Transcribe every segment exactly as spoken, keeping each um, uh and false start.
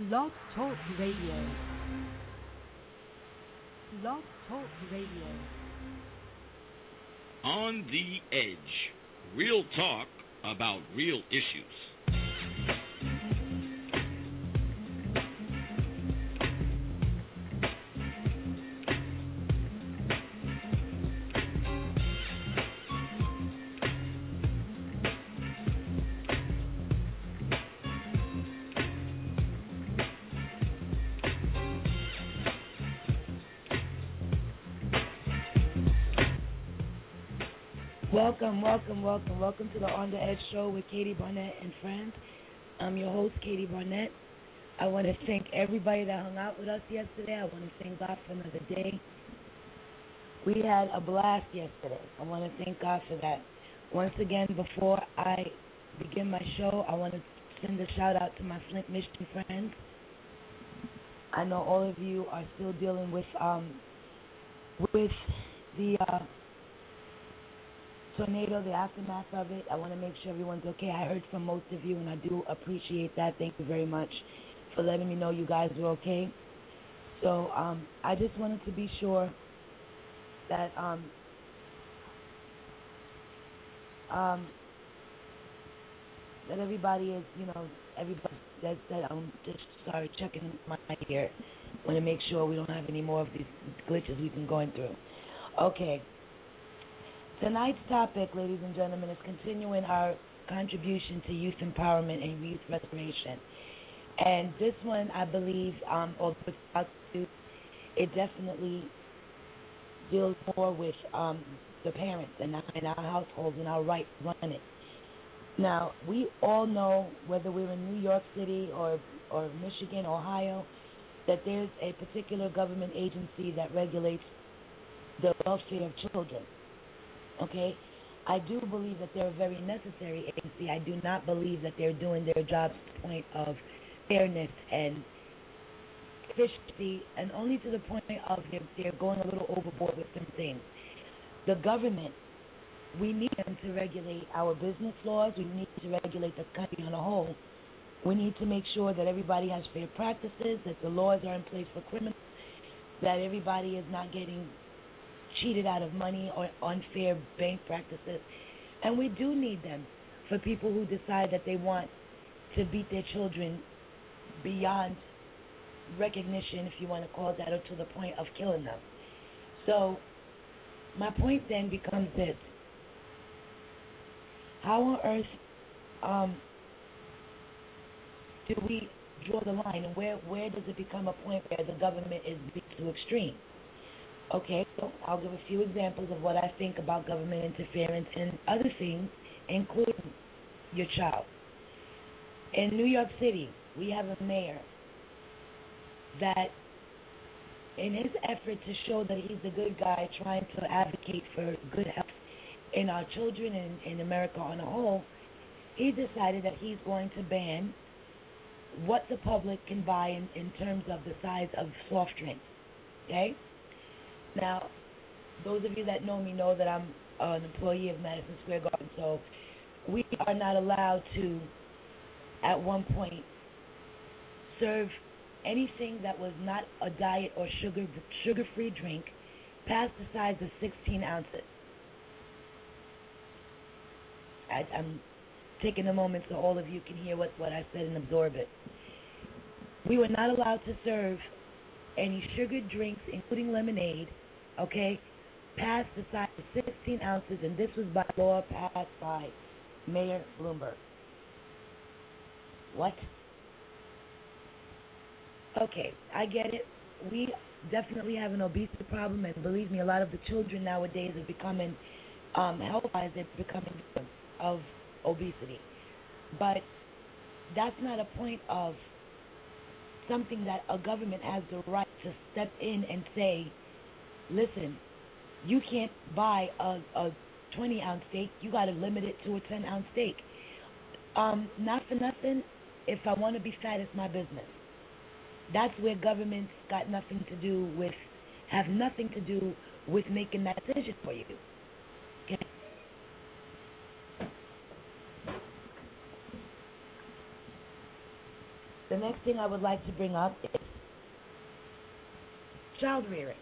Blog Talk Radio. Blog Talk Radio. On the Edge. Real talk about real issues. Welcome, welcome, welcome, welcome to the On the Edge show with Katie Barnett and friends. I'm your host, Katie Barnett. I want to thank everybody that hung out with us yesterday. I want to thank God for another day. We had a blast yesterday. I want to thank God for that. Once again, before I begin my show, I want to send a shout out to my Flint, Michigan friends. I know all of you are still dealing with um with the uh, tornado, the aftermath of it. I want to make sure everyone's okay. I heard from most of you, and I do appreciate that. Thank you very much for letting me know you guys were okay. So um, I just wanted to be sure that um, um, that everybody is, you know, everybody that that I'm just sorry checking my ear. Want to make sure we don't have any more of these glitches we've been going through. Okay. Tonight's topic, ladies and gentlemen, is continuing our contribution to youth empowerment and youth restoration. And this one, I believe, um, or it definitely deals more with um, the parents and our, and our households and our right to run it. Now, we all know, whether we're in New York City or, or Michigan, Ohio, that there's a particular government agency that regulates the welfare of children. Okay, I do believe that they're a very necessary agency. I do not believe that they're doing their job to the point of fairness and efficiency, and only to the point of they're, they're going a little overboard with some things. The government, we need them to regulate our business laws. We need to regulate the country on a whole. We need to make sure that everybody has fair practices, that the laws are in place for criminals, that everybody is not getting cheated out of money or unfair bank practices. And we do need them for people who decide that they want to beat their children beyond recognition, if you want to call it that, or to the point of killing them. So my point then becomes this. How on earth um, do we draw the line, and where, where does it become a point where the government is being too extreme? Okay, so I'll give a few examples of what I think about government interference and other things, including your child. In New York City, we have a mayor that, in his effort to show that he's the good guy trying to advocate for good health in our children and in America on a whole, he decided that he's going to ban what the public can buy in, in terms of the size of soft drinks. Okay? Now, those of you that know me know that I'm an employee of Madison Square Garden, so we are not allowed to, at one point, serve anything that was not a diet or sugar sugar-free drink past the size of sixteen ounces. I, I'm taking a moment so all of you can hear what, what I said and absorb it. We were not allowed to serve any sugared drinks, including lemonade, okay, past the size of sixteen ounces, and this was by law passed by Mayor Bloomberg. What? Okay, I get it. We definitely have an obesity problem, and believe me, a lot of the children nowadays are becoming, um, health-wise, they're becoming victims of obesity. But that's not a point of something that a government has the right to step in and say, listen, you can't buy a, a twenty-ounce steak. You got to limit it to a ten-ounce steak. Um, not for nothing, if I want to be fat, it's my business. That's where governments got nothing to do with, have nothing to do with making that decision for you. Okay? The next thing I would like to bring up is child rearing.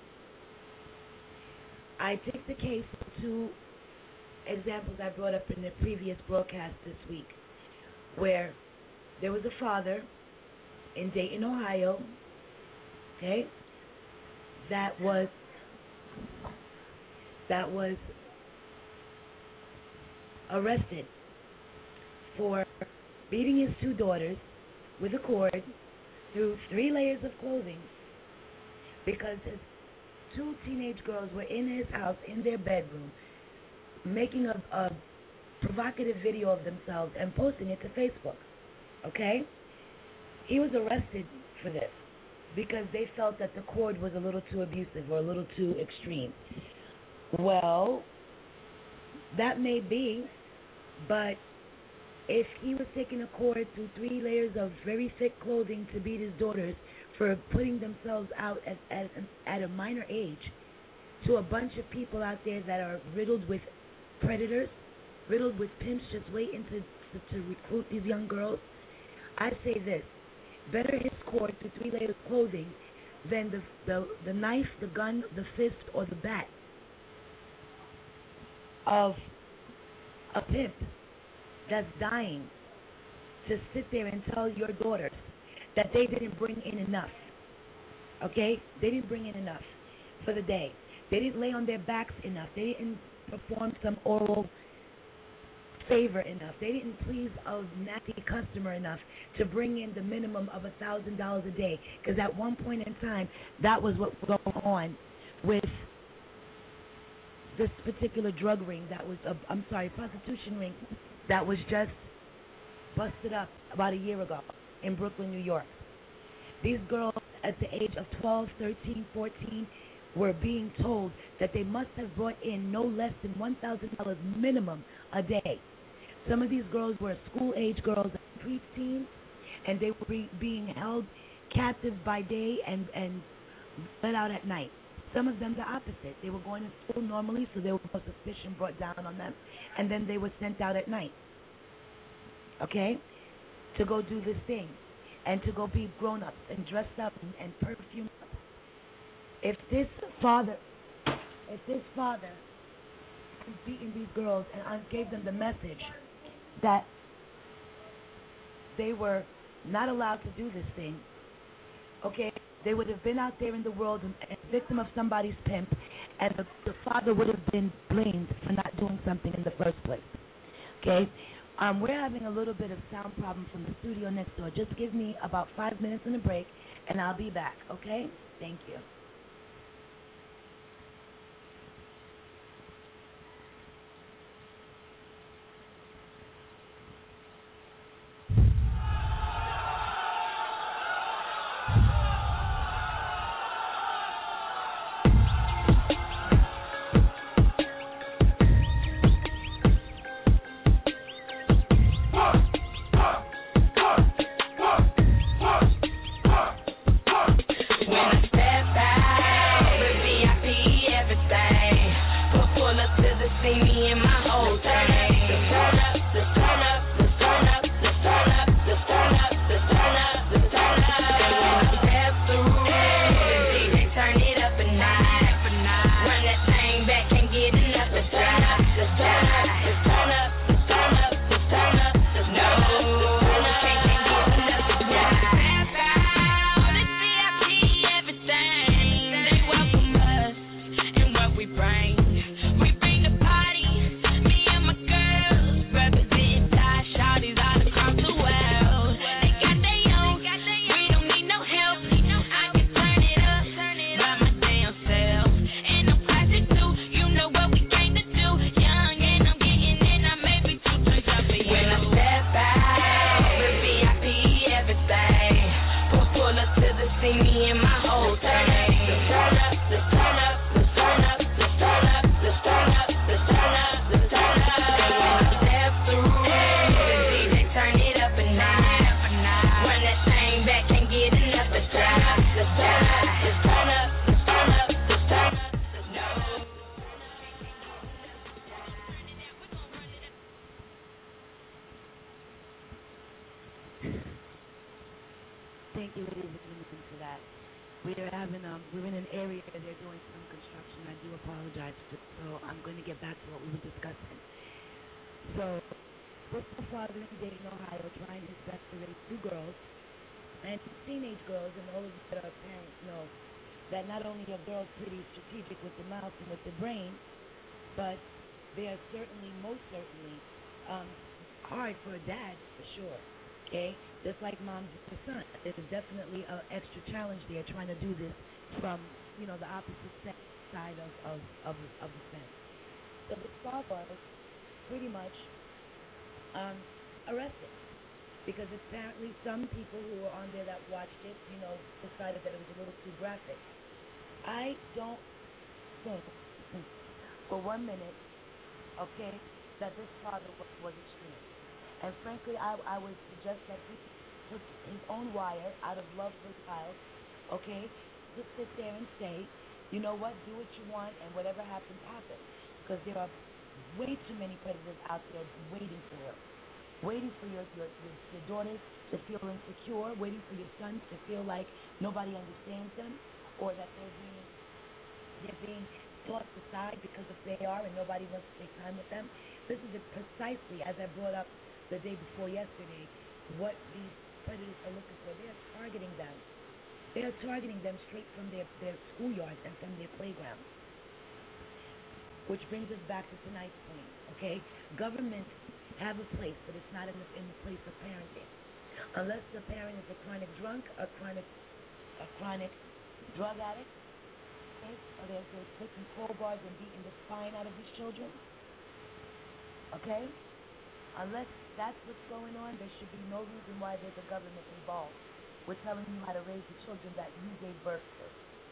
I take the case of two examples I brought up in the previous broadcast this week, where there was a father in Dayton, Ohio, okay, that was that was arrested for beating his two daughters with a cord through three layers of clothing because his two teenage girls were in his house in their bedroom making a, a provocative video of themselves and posting it to Facebook. Okay? He was arrested for this because they felt that the cord was a little too abusive or a little too extreme. Well, that may be, but if he was taking a cord through three layers of very thick clothing to beat his daughters for putting themselves out at, at, at a minor age to a bunch of people out there that are riddled with predators, riddled with pimps just waiting to, to, to recruit these young girls, I say this: better his cord through three layers of clothing than the, the, the knife, the gun, the fist, or the bat of a pimp that's dying to sit there and tell your daughters that they didn't bring in enough. Okay? They didn't bring in enough for the day. They didn't lay on their backs enough. They didn't perform some oral favor enough. They didn't please a nasty customer enough to bring in the minimum of a thousand dollars a day. Because at one point in time, that was what was going on with this particular drug ring that was, uh, I'm sorry, prostitution ring that was just busted up about a year ago in Brooklyn, New York. These girls at the age of twelve, thirteen, fourteen were being told that they must have brought in no less than one thousand dollars minimum a day. Some of these girls were school-age girls, pre-teens, and they were be, being held captive by day and, and let out at night. Some of them the opposite. They were going to school normally, so there was no suspicion brought down on them, and then they were sent out at night, okay, to go do this thing and to go be grown-ups and dressed up and, and perfumed up. If this father, if this father was beating these girls and gave them the message that they were not allowed to do this thing, okay, they would have been out there in the world and a victim of somebody's pimp, and the, the father would have been blamed for not doing something in the first place. Okay? Um, we're having a little bit of sound problem from the studio next door. Just give me about five minutes in a break, and I'll be back, okay? Thank you. Thank you, ladies and gentlemen, for that. We are having um, we're in an area where they're doing some construction. I do apologize, so I'm going to get back to what we were discussing. So, with my father in Dayton, Ohio, trying his best to raise two girls, and teenage girls, and all of you that are parents know that not only are girls pretty strategic with the mouth and with the brain, but they are certainly, most certainly, um, hard for a dad, for sure. Okay? Just like moms with their son. There's definitely an extra challenge there trying to do this from, you know, the opposite sex side of, of, of, of the fence. So the father was pretty much um, arrested because apparently some people who were on there that watched it, you know, decided that it was a little too graphic. I don't think for one minute, okay, that this father was, was extreme. And frankly, I, I would suggest that he took his own wire out of love for the child, okay, just sit there and say, you know what, do what you want, and whatever happens, happens. Because there are way too many predators out there waiting for it. Waiting for your, your, your, your daughters to feel insecure, waiting for your sons to feel like nobody understands them, or that they're being, they're being tossed aside because of who they are and nobody wants to take time with them. This is precisely, as I brought up the day before yesterday, what these predators are looking for. They are targeting them. They are targeting them straight from their, their schoolyards and from their playgrounds. Which brings us back to tonight's point, okay? Governments have a place, but it's not in the, in the place of parenting. Unless the parent is a chronic drunk, a chronic, a chronic drug addict, okay? Or they're, they're taking crowbars and beating the spine out of these children, okay? Unless that's what's going on, there should be no reason why there's a government involved with telling you how to raise the children that you gave birth to.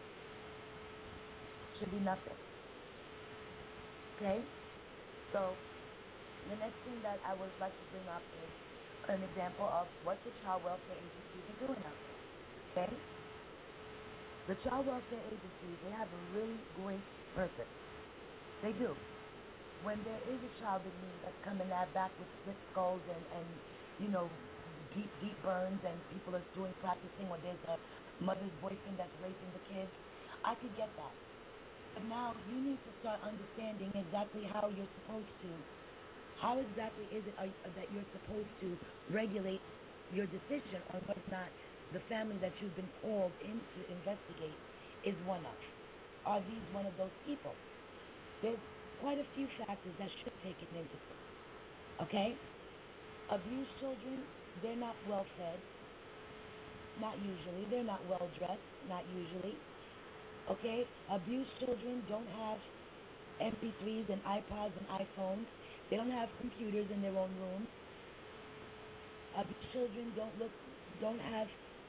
Should be nothing. Okay? So, the next thing that I would like to bring up is an example of what the child welfare agencies are doing out there. Okay? The child welfare agencies, they have a really great purpose. They do. When there is a child in need that's coming out back with split skulls and, and, you know, deep, deep burns and people are doing practicing when there's a mother's boyfriend that's raping the kids, I could get that. But now you need to start understanding exactly how you're supposed to, how exactly is it are, that you're supposed to regulate your decision on whether or not the family that you've been called in to investigate is one of. Are these one of those people? There's quite a few factors that should take it into this. Okay? Abused children, they're not well fed. Not usually. They're not well dressed. Not usually. Okay? Abused children don't have M P threes and iPods and iPhones. They don't have computers in their own rooms. Abused children don't look, don't have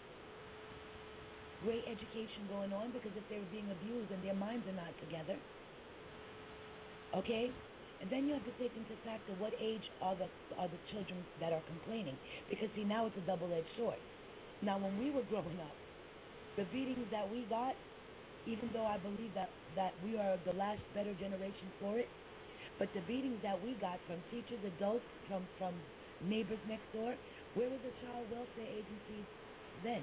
great education going on because if they were being abused and their minds are not together. Okay? And then you have to take into factor what age are the are the children that are complaining. Because, see, now it's a double-edged sword. Now, when we were growing up, the beatings that we got, even though I believe that, that we are the last better generation for it, but the beatings that we got from teachers, adults, from, from neighbors next door, where were the child welfare agencies then?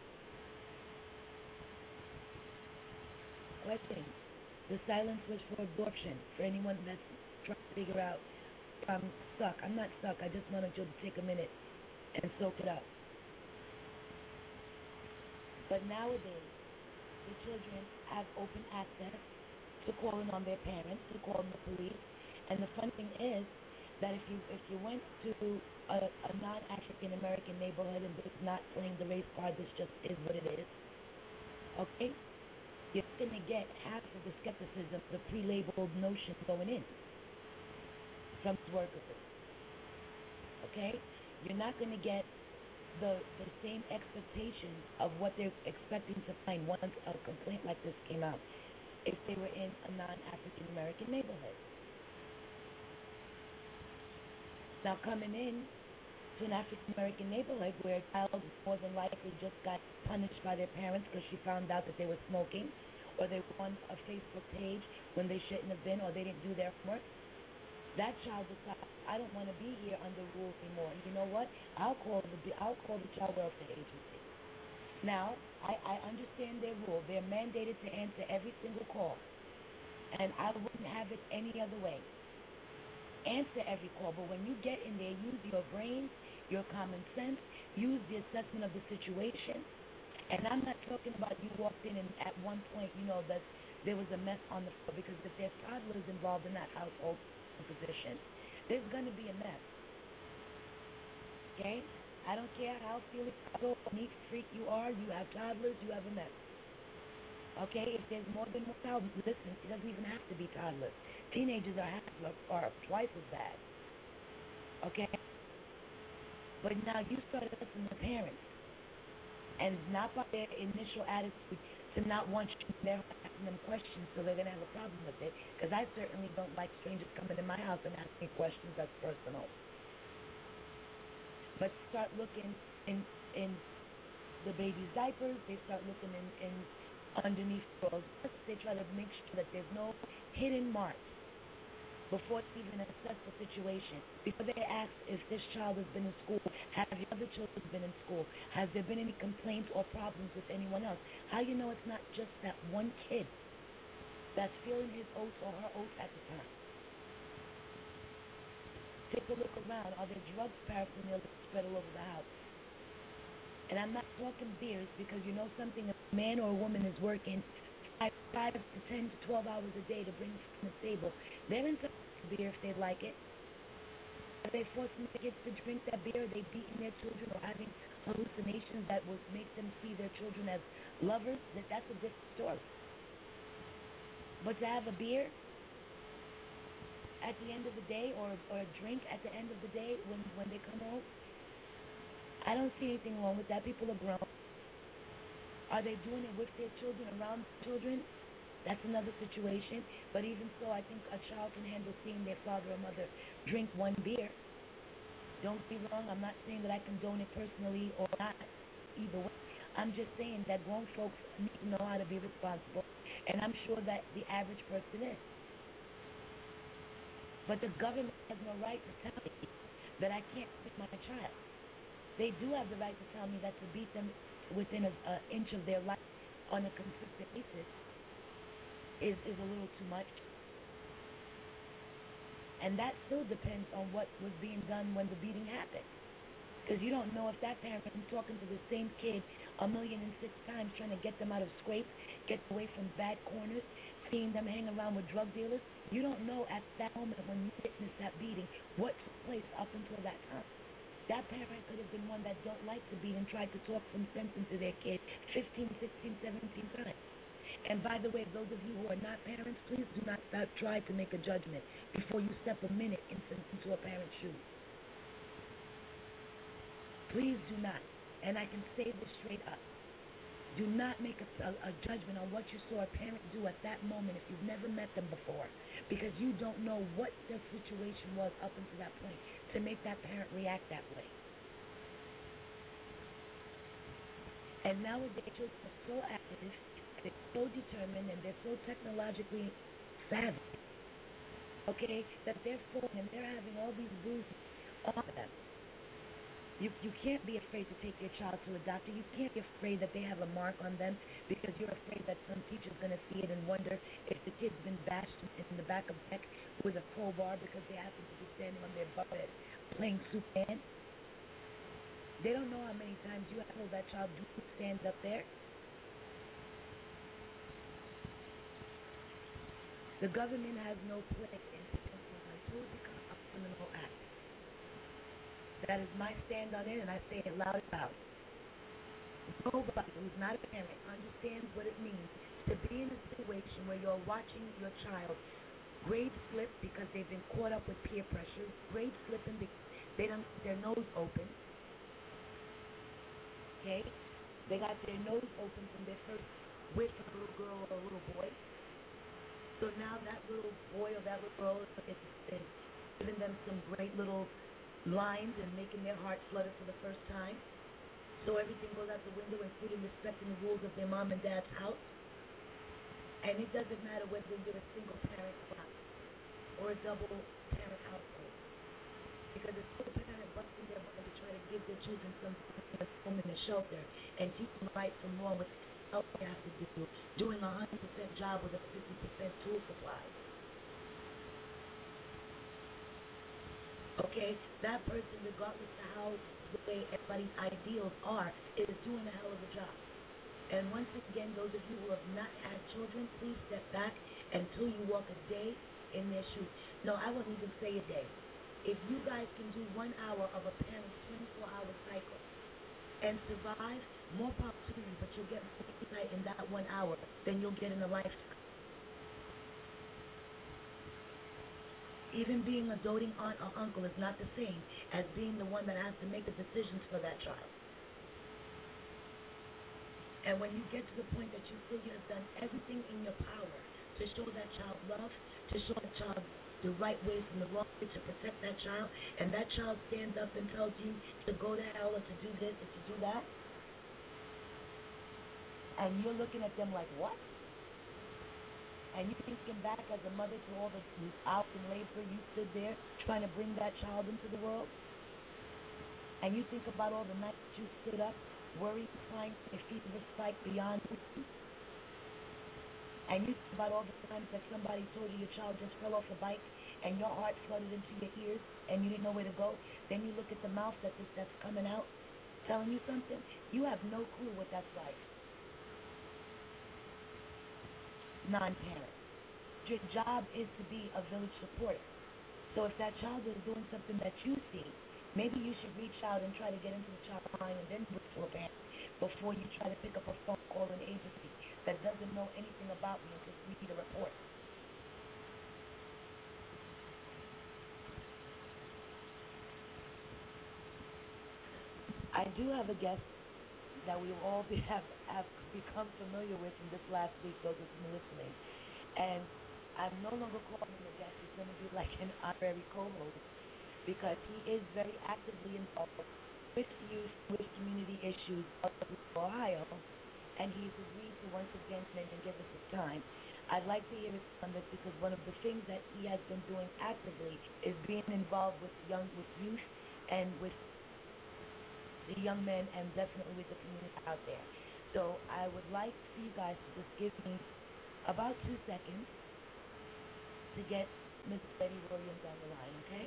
Question. The silence was for absorption, for anyone that's trying to figure out if I'm stuck. I'm not stuck. I just wanted you to take a minute and soak it up. But nowadays, the children have open access to calling on their parents, to calling the police. And the funny thing is that if you if you went to a, a non-African American neighborhood and it's not playing the race card, this just is what it is. Okay? You're going to get half of the skepticism, the pre-labeled notion going in from workers. Okay? You're not going to get the the same expectations of what they're expecting to find once a complaint like this came out if they were in a non-African American neighborhood. Now, coming in to an African American neighborhood where a child more than likely just got punished by their parents because she found out that they were smoking, or they were on a Facebook page when they shouldn't have been, or they didn't do their homework, that child decides, I don't want to be here under rule anymore. And you know what? I'll call the I'll call the child welfare agency. Now, I, I understand their rule. They're mandated to answer every single call. And I wouldn't have it any other way. Answer every call, but when you get in there, use your brain, your common sense, use the assessment of the situation. And I'm not talking about you walked in and at one point, you know, that there was a mess on the floor, because if there's toddlers involved in that household position, there's going to be a mess. Okay? I don't care how philosophical, neat freak you are, you have toddlers, you have a mess. Okay? If there's more than one child, listen, it doesn't even have to be toddlers. Teenagers are, half, are twice as bad. Okay? But now you start listening to parents, and not by their initial attitude to not want you, they're asking them questions, so they're going to have a problem with it. Because I certainly don't like strangers coming in my house and asking questions. That's personal. But start looking in in the baby's diapers. They start looking in, in underneath girls' breasts. They try to make sure that there's no hidden marks before they even assess the situation. Before they ask if this child has been in school, have your other children been in school? Has there been any complaints or problems with anyone else? How you know it's not just that one kid that's feeling his oath or her oath at the time? Take a look around. Are there drugs, paraphernalia spread all over the house? And I'm not talking beers, because you know something, a man or a woman is working five, five to ten to twelve hours a day to bring food to the table. They're entitled to beer if they like it. Are they forcing the kids to drink that beer? Are they beating their children or having hallucinations that will make them see their children as lovers? That That's a different story. But to have a beer at the end of the day, or, or a drink at the end of the day when, when they come home, I don't see anything wrong with that. People are grown. Are they doing it with their children, around children? That's another situation. But even so, I think a child can handle seeing their father or mother drink one beer. Don't be wrong. I'm not saying that I condone it personally or not. Either way, I'm just saying that grown folks need to know how to be responsible. And I'm sure that the average person is. But the government has no right to tell me that I can't beat my child. They do have the right to tell me that to beat them within an inch of their life on a consistent basis is, is a little too much. And that still depends on what was being done when the beating happened. Because you don't know if that parent is talking to the same kid a million and six times, trying to get them out of scrapes, get away from bad corners, seeing them hang around with drug dealers. You don't know at that moment when you witness that beating what took place up until that time. That parent could have been one that don't like the beat and tried to talk some sense into their kid fifteen, sixteen, seventeen times. And by the way, those of you who are not parents, please do not stop, try to make a judgment before you step a minute into, into a parent's shoes. Please do not. And I can say this straight up. Do not make a, a, a judgment on what you saw a parent do at that moment if you've never met them before, because you don't know what the situation was up until that point to make that parent react that way. And nowadays, children are so active, they're so determined, and they're so technologically savvy, okay, that they're falling and they're having all these bruises on them. You you can't be afraid to take your child to a doctor. You can't be afraid that they have a mark on them because you're afraid that some teacher's going to see it and wonder if the kid's been bashed in the back of the neck with a crowbar because they happen to be standing on their butt playing Superman. They don't know how many times you have told that child, do stand up there. The government has no play in what will become a criminal act. That is my stand on it, and I say it loud and loud. Nobody who's not a parent understands what it means to be in a situation where you're watching your child grade slip because they've been caught up with peer pressure, grade slipping because they don't their nose open. Okay? They got their nose open from their first with a little girl or a little boy. So now that little boy or that little girl is, is giving them some great little lines and making their heart flutter for the first time. So everything goes out the window, including respecting the rules of their mom and dad's house. And it doesn't matter whether you're a single parent or not, or a double parent household. Because a single parent busts in their butt to try to give their children some home and a shelter and teach them life right from wrong, what else you have to do, doing a hundred percent job with a fifty percent tool supply. Okay, that person, regardless of how the way everybody's ideals are, is doing a hell of a job. And once again, those of you who have not had children, please step back until you walk a day in their shoes. No, I wouldn't even say a day. If you guys can do one hour of a parent's twenty-four hour cycle and survive, more power to you, but you'll get more insight in that one hour than you'll get in a lifetime. Even being a doting aunt or uncle is not the same as being the one that has to make the decisions for that child. And when you get to the point that you feel you have done everything in your power to show that child love, to show that child the right way from the wrong way, to protect that child, and that child stands up and tells you to go to hell or to do this or to do that, and you're looking at them like, what? And you're thinking back as a mother to all the hours in labor you stood there trying to bring that child into the world, and you think about all the nights you stood up worried, crying, your feet were spiked beyond you. And you think about all the times that somebody told you your child just fell off a bike and your heart flooded into your ears and you didn't know where to go. Then you look at the mouth that this, that's coming out telling you something. You have no clue what that's like. Non-parent. Your job is to be a village supporter. So if that child is doing something that you see, maybe you should reach out and try to get into the child's mind and then look for a parent before you try to pick up a phone call an agency that doesn't know anything about me and just read a report. I do have a guest that we all be, have, have become familiar with in this last week, those of you listening. And I'm no longer calling him a guest. He's going to be like an honorary co-host, because he is very actively involved with youth, with community issues of Ohio, and he's agreed to once again and give us his time. I'd like to hear his on this because one of the things that he has been doing actively is being involved with young, with youth, and with the young men, and definitely with the community out there. So I would like for you guys to just give me about two seconds to get Miss Betty Williams on the line, okay?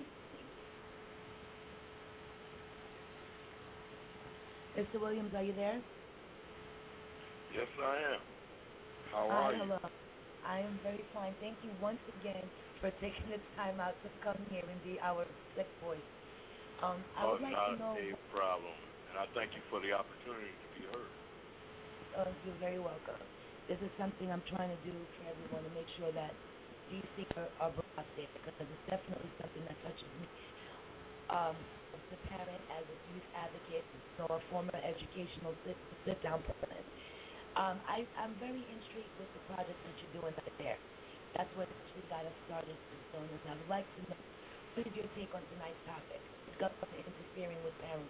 Mister Williams, are you there? Yes, I am. How Hi, are you? hello. I am very fine. Thank you once again for taking the time out to come here and be our sick voice. Um, I oh, would like not to know. a problem. And I thank you for the opportunity to be heard. Uh, you're very welcome. This is something I'm trying to do for everyone to make sure that these things are, are brought out there, because it's definitely something that touches me. Um, as a parent, as a youth advocate, you know, a former educational sit, sit-down person. Um, I, I'm very intrigued with the project that you're doing out there. That's what actually got us started with doing this. And I would like to know, what is your take on tonight's topic? Government interfering with parents.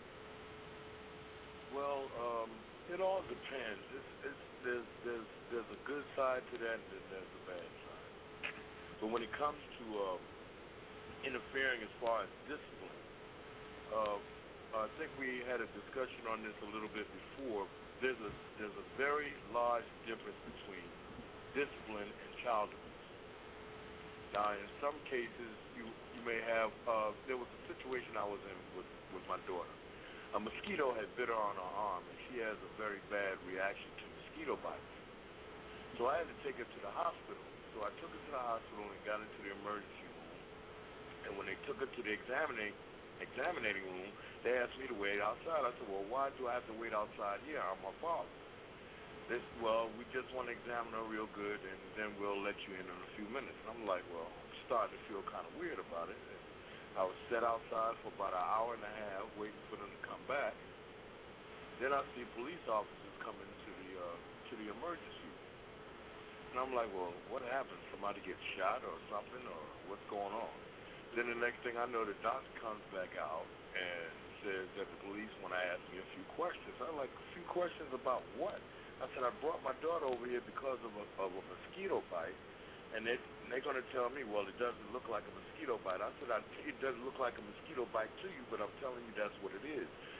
Well, um, it all depends. It's, it's, there's, there's, there's a good side to that, and then there's a bad side. But when it comes to um, interfering as far as discipline, uh, I think we had a discussion on this a little bit before. There's a there's a very large difference between discipline and child abuse. Now, in some cases, you you may have. Uh, there was a situation I was in with with my daughter. A mosquito had bit her on her arm, and she has a very bad reaction to mosquito bites. So I had to take her to the hospital. So I took her to the hospital and got into the emergency room. And when they took her to the examining examining room, they asked me to wait outside. I said, well, why do I have to wait outside here? I'm her father. They said, well, we just want to examine her real good, and then we'll let you in in a few minutes. And I'm like, well, I'm starting to feel kind of weird about it. And I was set outside for about an hour and a half waiting for them to come back. Then I see police officers coming to the uh, to the emergency room. And I'm like, well, what happened? Somebody get shot or something, or what's going on? Then the next thing I know, the doctor comes back out and says that the police want to ask me a few questions. I'm like, a few questions about what? I said, I brought my daughter over here because of a, of a mosquito bite, and they, they're going to tell me, well, it doesn't look like a mosquito bite. I said, I, it doesn't look like a mosquito bite to you, but I'm telling you that's what it is.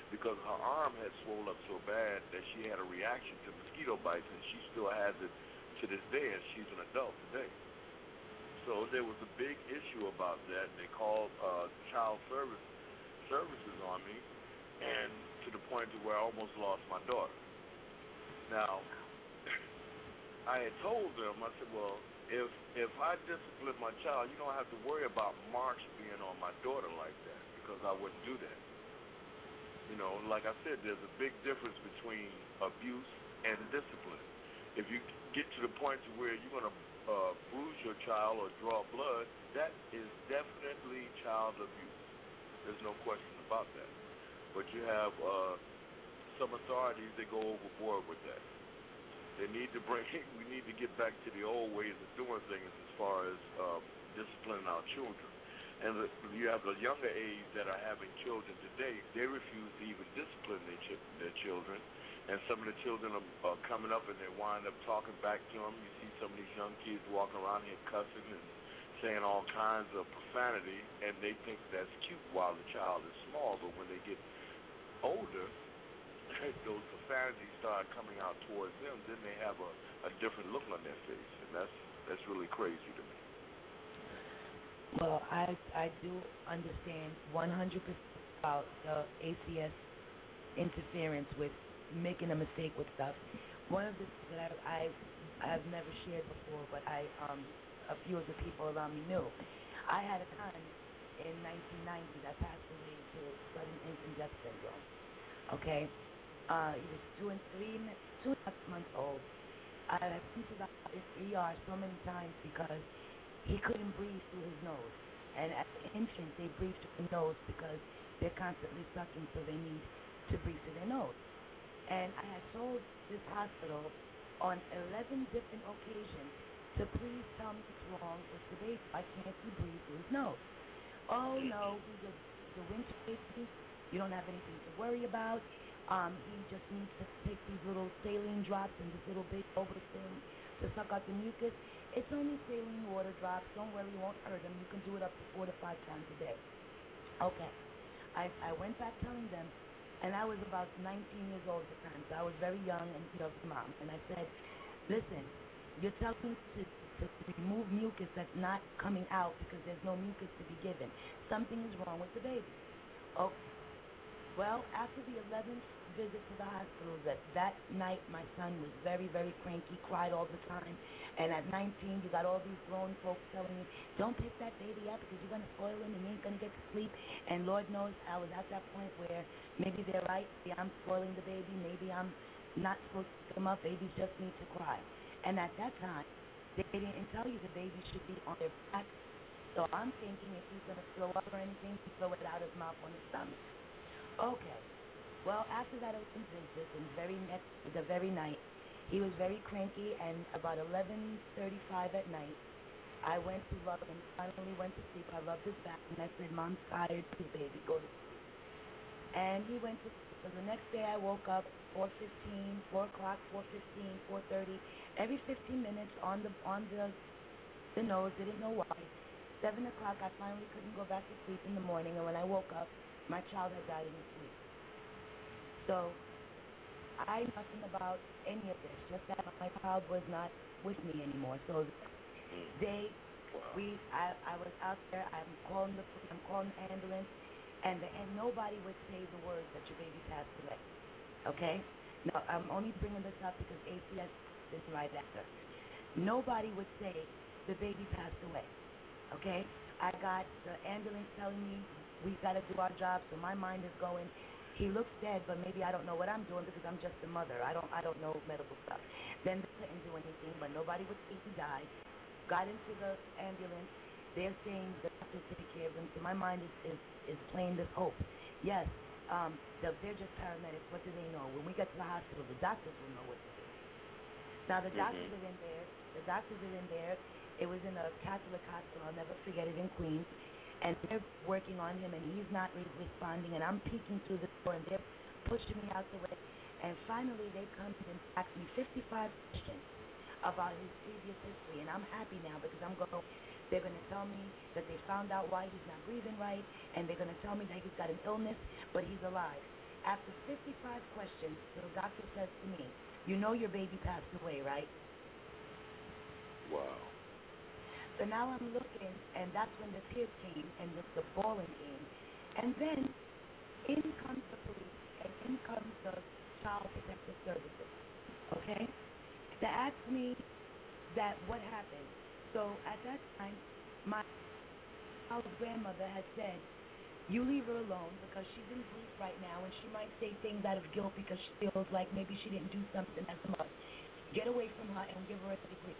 because her arm had swollen up so bad that she had a reaction to mosquito bites, and she still has it to this day, and she's an adult today. So there was a big issue about that, and they called uh, child service services on me, and to the point to where I almost lost my daughter. Now, I had told them, I said, well, if if I discipline my child, you don't have to worry about marks being on my daughter like that, because I wouldn't do that. You know, like I said, there's a big difference between abuse and discipline. If you get to the point to where you're going to uh, bruise your child or draw blood, that is definitely child abuse. There's no question about that. But you have uh, some authorities that go overboard with that. They need to bring. We need to get back to the old ways of doing things as far as um, disciplining our children. And the, you have the younger age that are having children today. They refuse to even discipline their, ch- their children. And some of the children are, are coming up and they wind up talking back to them. You see some of these young kids walking around here cussing and saying all kinds of profanity, and they think that's cute while the child is small. But when they get older, those profanities start coming out towards them, then they have a, a different look on their face, and that's that's really crazy to me. Well, I I do understand one hundred percent about the A C S interference with making a mistake with stuff. One of the things that I, I I've never shared before, but I um a few of the people around me knew. I had a son in nineteen ninety that passed away to sudden infant death syndrome. Okay, uh, he was two and three, two and a half months old. I have been to the E R so many times because he couldn't breathe through his nose. And as an infant, they breathe through the nose because they're constantly sucking, so they need to breathe through their nose. And I had told this hospital on eleven different occasions to please tell me what's wrong with the baby. Why can't he breathe through his nose? Oh, no, he's a, he's a winter baby. You don't have anything to worry about. Um, he just needs to take these little saline drops and this little big over thing to suck out the mucus. It's only saline water drops. Don't worry, it won't hurt him. You can do it up to four to five times a day. Okay. I, I went back telling them, and I was about nineteen years old at the time, so I was very young and, you know, mom. And I said, listen, you're telling me to, to remove mucus that's not coming out because there's no mucus to be given. Something is wrong with the baby. Okay. Well, after the eleventh visit to the hospital, that, that night my son was very, very cranky, cried all the time. And at nineteen, you got all these grown folks telling you, don't pick that baby up because you're going to spoil him and you ain't going to get to sleep. And Lord knows I was at that point where maybe they're right. Maybe I'm spoiling the baby. Maybe I'm not supposed to pick him up. Babies just need to cry. And at that time, they didn't tell you the baby should be on their back. So I'm thinking if he's going to throw up or anything, he throw it out his mouth on his stomach. Okay. Well, after that open visit, and very next, the very night, he was very cranky, and about eleven thirty-five at night, I went to rub him, finally went to sleep. I rubbed his back, and I said, Mom's tired, please, baby, go to sleep. And he went to sleep. So the next day I woke up, four fifteen, four o'clock, four fifteen, four thirty, every fifteen minutes on the on the, the nose, didn't know why. seven o'clock, I finally couldn't go back to sleep in the morning, and when I woke up, my child had died in his sleep. So I knew nothing about any of this, just that my child was not with me anymore. So they, we, I, I was out there. I'm calling the, I'm calling the ambulance, and the, and nobody would say the words that your baby passed away. Okay. Now I'm only bringing this up because A C S is right after. Nobody would say the baby passed away. Okay. I got the ambulance telling me we got to do our job, so my mind is going. He looks dead, but maybe I don't know what I'm doing because I'm just a mother. I don't I don't know medical stuff. Then they couldn't do anything, but nobody would say he died. Got into the ambulance. They're saying the doctor take care of him. So my mind is, is, is playing this hope. Yes, um, they're, they're just paramedics. What do they know? When we get to the hospital, the doctors will know what to do. Now, the doctors mm-hmm. are in there. The doctors are in there. It was in a Catholic hospital. I'll never forget it, in Queens. And they're working on him, and he's not re- responding. And I'm peeking through the door, and they're pushing me out the way. And finally, they come and ask me fifty-five questions about his previous history. And I'm happy now because I'm going. They're going to tell me that they found out why he's not breathing right, and they're going to tell me that he's got an illness, but he's alive. After fifty-five questions, the doctor says to me, you know your baby passed away, right? Wow. So now I'm looking, and that's when the tears came and the, the bawling came. And then in comes the police, and in comes the Child Protective Services, okay? To ask me that what happened. So at that time, my child's grandmother had said, you leave her alone because she's in grief right now and she might say things out of guilt because she feels like maybe she didn't do something as a mother. Get away from her and give her a degree.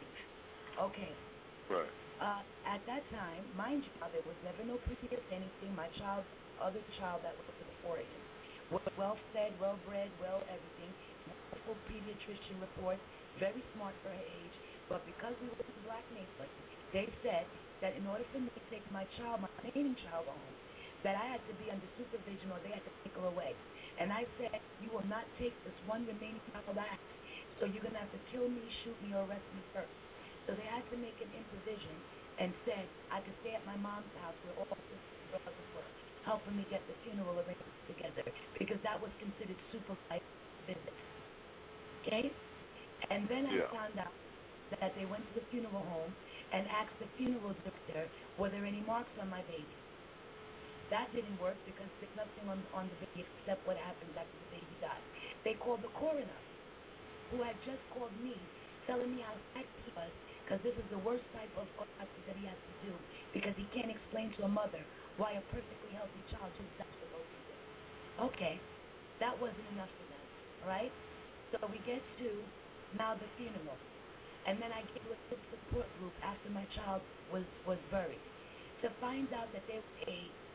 Okay. Right. Uh, at that time, mind you, there was never no previous anything. My child, other child that was before him, was well-fed, well-bred, well everything. Wonderful pediatrician reports, very smart for her age. But because we were in Black Mesa, they said that in order for me to take my child, my remaining child home, that I had to be under supervision or they had to take her away. And I said, you will not take this one remaining child back. So you're going to have to kill me, shoot me, or arrest me first. So they had to make an imposition and said I could stay at my mom's house where all sisters and brothers were, helping me get the funeral arranged together because that was considered supervised visit. Okay? And then I yeah. found out that they went to the funeral home and asked the funeral director, were there any marks on my baby? That didn't work because there's nothing on, on the baby except what happens after the baby dies. They called the coroner, who had just called me, telling me how sad he was because this is the worst type of autopsy that he has to do because he can't explain to a mother why a perfectly healthy child just died of overdose. Okay, that wasn't enough for them, all right? So we get to now the funeral. And then I get to a support group after my child was, was buried to find out that there was a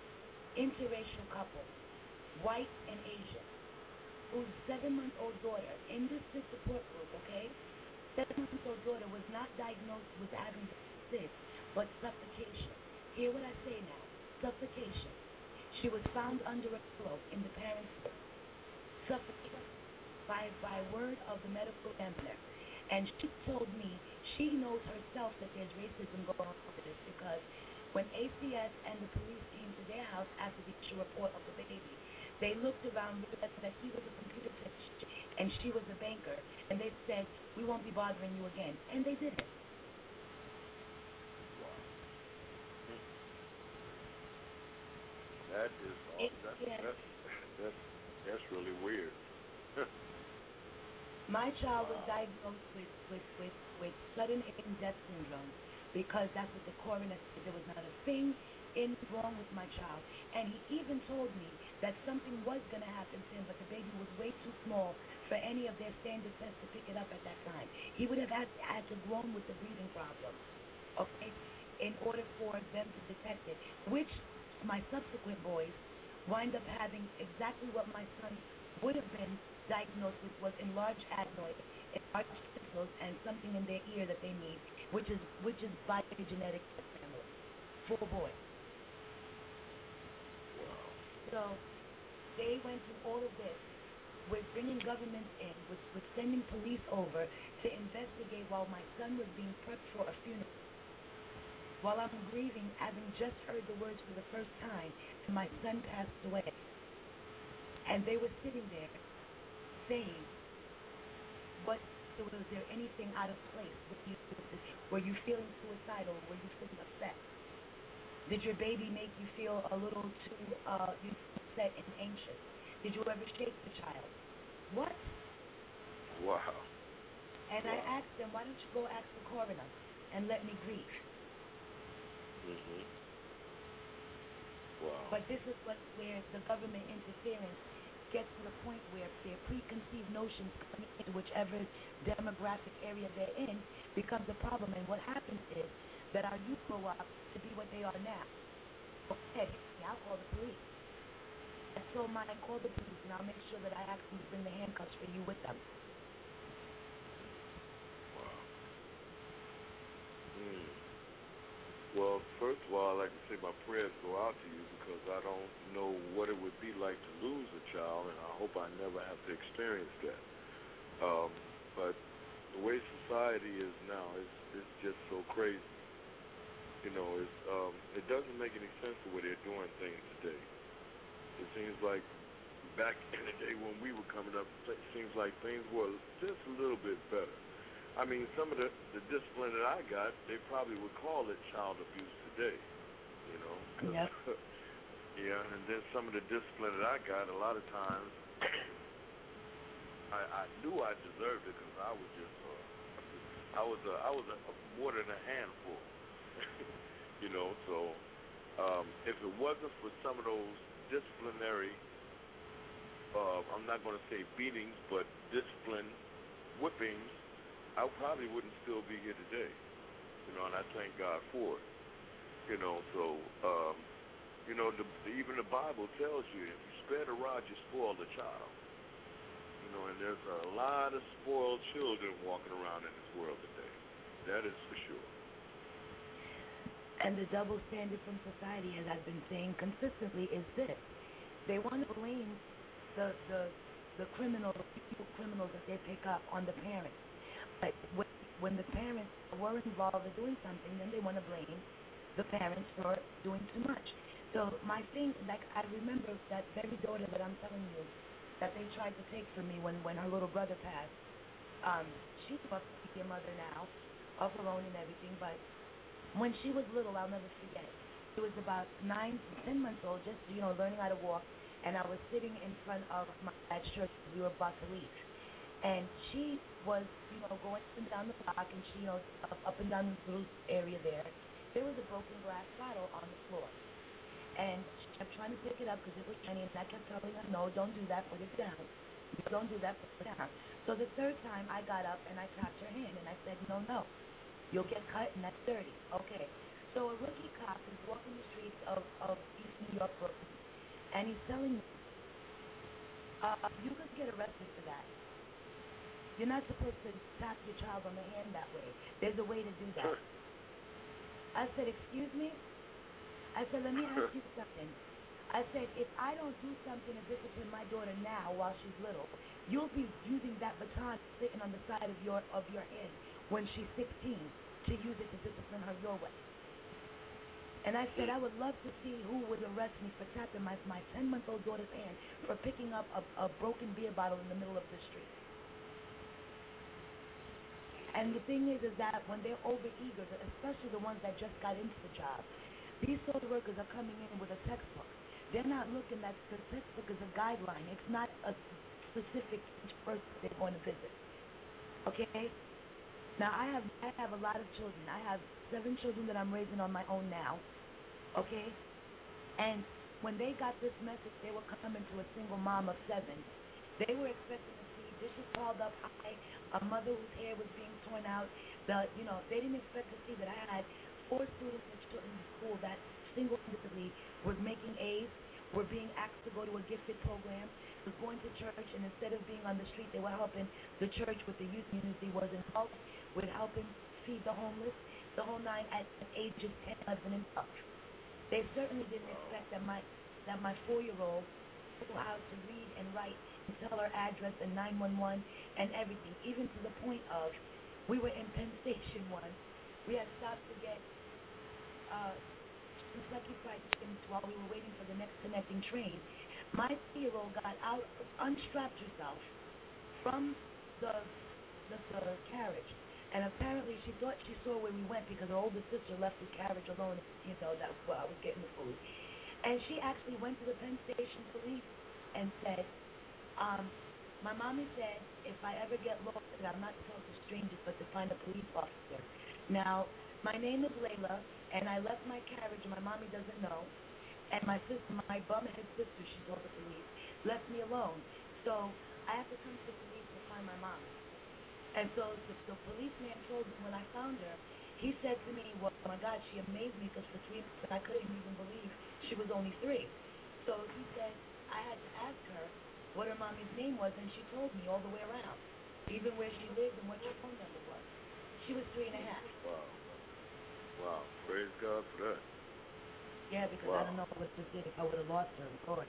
interracial couple, white and Asian, whose seven-month-old daughter in this support group, okay, seven-month-old daughter was not diagnosed with having this, but suffocation. Hear what I say now, suffocation. She was found under a pillow in the parents' room, suffocated by, by word of the medical examiner. And she told me she knows herself that there's racism going on with this because when A C S and the police came to their house after the initial report of the baby, they looked around, realized that he was a computer technician and she was a banker, and they said, we won't be bothering you again. And they didn't. Wow. That is It, that's, yeah. that's, that's, that's really weird. My child wow. was diagnosed with, with, with, with sudden aim death syndrome because that's what the coroner said. There was not a thing in wrong with my child. And he even told me that something was going to happen to him, but the baby was way too small for any of their standard tests to pick it up at that time. He would have had, had to grown with the breathing problem, okay, in order for them to detect it, which my subsequent boys wind up having exactly what my son would have been diagnosed with, was enlarged adenoid, enlarged tonsils, and something in their ear that they need, which is which is biogenetic family, full boy. Wow. So they went through all of this with bringing government in, with, with sending police over to investigate while my son was being prepped for a funeral. While I'm grieving, having just heard the words for the first time, and my son passed away. And they were sitting there saying, what, was there anything out of place? Were you, were you feeling suicidal? Were you feeling upset? Did your baby make you feel a little too uh, you know, upset and anxious? Did you ever shake the child? What? Wow. And wow. I asked them, why don't you go ask the coroner and let me grieve? Mm-hmm. Wow. But this is what where the government interference gets to the point where their preconceived notions coming into whichever demographic area they're in becomes a problem. And what happens is that our youth grow up to be what they are now. Okay, I'll call the police. I told mine, call the police, and I'll make sure that I ask them to bring the handcuffs for you with them. Wow. Hmm. Well, first of all, I'd like to say my prayers go out to you because I don't know what it would be like to lose a child, and I hope I never have to experience that. Um, but the way society is now, it's, it's just so crazy. You know, it's, um, it doesn't make any sense the way they're doing things today. It seems like back in the day when we were coming up, it seems like things were just a little bit better. I mean, some of the, the discipline that I got, they probably would call it child abuse today, you know. Yep. Yeah, and then some of the discipline that I got, a lot of times, I, I knew I deserved it because I was just, uh, I was, a, I was a, more than a handful, you know. So um, if it wasn't for some of those disciplinary, uh, I'm not going to say beatings, but discipline whippings, I probably wouldn't still be here today, you know, and I thank God for it, you know. So, um, you know, the, even the Bible tells you, if you spare the rod, you spoil the child, you know, and there's a lot of spoiled children walking around in this world today. That is for sure. And the double standard from society, as I've been saying consistently, is this. They want to blame the, the, the criminals, the people criminals that they pick up on the parents. But when, when the parents were involved in doing something, then they want to blame the parents for doing too much. So my thing, like I remember that very daughter that I'm telling you that they tried to take from me when, when her little brother passed. Um, she's about to be a mother now, of her own and everything, but when she was little, I'll never forget. She was about nine, ten months old, just, you know, learning how to walk, and I was sitting in front of my dad's church. We were about to leave. And she was, you know, going up and down the block, and she, you know, up, up and down the little area there. There was a broken glass bottle on the floor. And she kept trying to pick it up because it was tiny, and I kept telling her, no, don't do that, put it down. Don't do that, put it down. So the third time I got up and I tapped her hand, and I said, no, no, you'll get cut, and that's dirty. Okay. So a rookie cop is walking the streets of, of East New York, Brooklyn, and he's telling me, uh, you could get arrested for that. You're not supposed to tap your child on the hand that way. There's a way to do that. I said, excuse me? I said, let me ask you something. I said, if I don't do something to discipline my daughter now while she's little, you'll be using that baton sitting on the side of your of your head when she's sixteen to use it to discipline her your way. And I said, I would love to see who would arrest me for tapping my my ten-month-old daughter's hand for picking up a, a broken beer bottle in the middle of the street. And the thing is, is that when they're overeager, especially the ones that just got into the job, these social workers are coming in with a textbook. They're not looking at the textbook as a guideline. It's not a specific each person they're going to visit. Okay? Now, I have I have a lot of children. I have seven children that I'm raising on my own now. Okay? And when they got this message, they were coming to a single mom of seven. They were expecting to see dishes piled up high, a mother whose hair was being torn out. The, you know, they didn't expect to see that I had four students in school that single-handedly were making A's, were being asked to go to a gifted program, was going to church, and instead of being on the street, they were helping the church with the youth community, was involved with helping feed the homeless, the whole nine at ages ten, eleven, and twelve. They certainly didn't expect that my that my four-year-old knew how to read and write and tell her address and nine one one and everything, even to the point of we were in Penn Station once. We had stopped to get uh, Kentucky Fried Chicken while we were waiting for the next connecting train. My three-year-old got out, unstrapped herself from the, the the carriage, and apparently she thought she saw where we went because her older sister left the carriage alone. You know, that's where I was getting the food, and she actually went to the Penn Station police and said, um, "My mommy said if I ever get lost, that I'm not to talk to strangers, but to find a police officer." Now, my name is Layla, and I left my carriage, and my mommy doesn't know. And my sister, my bumhead sister, she told the police, left me alone. So I have to come to the police to find my mom. And so the, the policeman told me when I found her, he said to me, well, oh my God, she amazed me because for three months I couldn't even believe she was only three. So he said I had to ask her what her mommy's name was, and she told me all the way around, even where she lived and what her phone number was. She was three and a half. Wow. Wow. Praise God for that. Yeah, because wow. I don't know what to did if I would have lost her, Lord.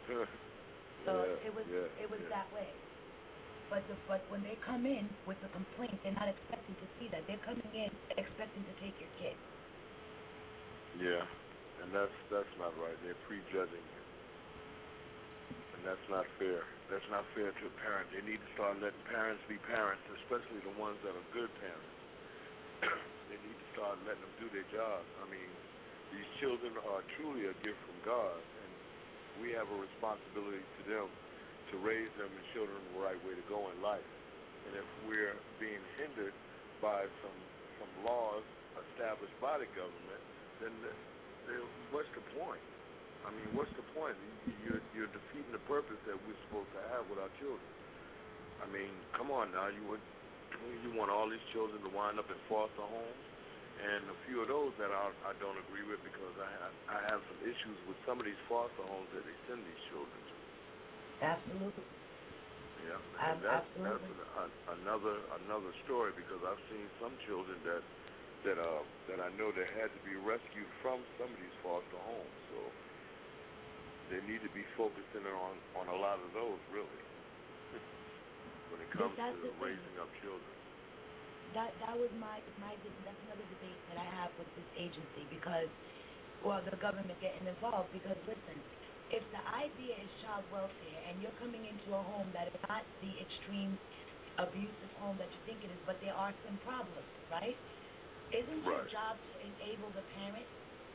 So yeah, it was yeah, it was yeah. that way. But the, but when they come in with a complaint, they're not expecting to see that. They're coming in expecting to take your kid. Yeah, and that's that's not right. They're prejudging you, and And that's not fair. That's not fair to a parent. They need to start letting parents be parents, especially the ones that are good parents. They need to start letting them do their jobs. I mean, these children are truly a gift from God, and we have a responsibility to them to raise them and show them the right way to go in life. And if we're being hindered by some some laws established by the government, then, the, then what's the point? I mean, what's the point? You're, you're defeating the purpose that we're supposed to have with our children. I mean, come on now. You would, you want all these children to wind up in foster homes, and a few of those that I, I don't agree with because I have, I have some issues with some of these foster homes that they send these children to. Absolutely. Yeah, Um, and that's, absolutely. that's an, a, another another story because I've seen some children that that uh that I know that had to be rescued from some of these foster homes. So they need to be focusing on on a lot of those really when it comes that's to raising up children. That that was my my that's another debate that I have with this agency because well the government getting involved because listen. If the idea is child welfare and you're coming into a home that is not the extreme abusive home that you think it is, but there are some problems, right? Isn't right. your job to enable the parent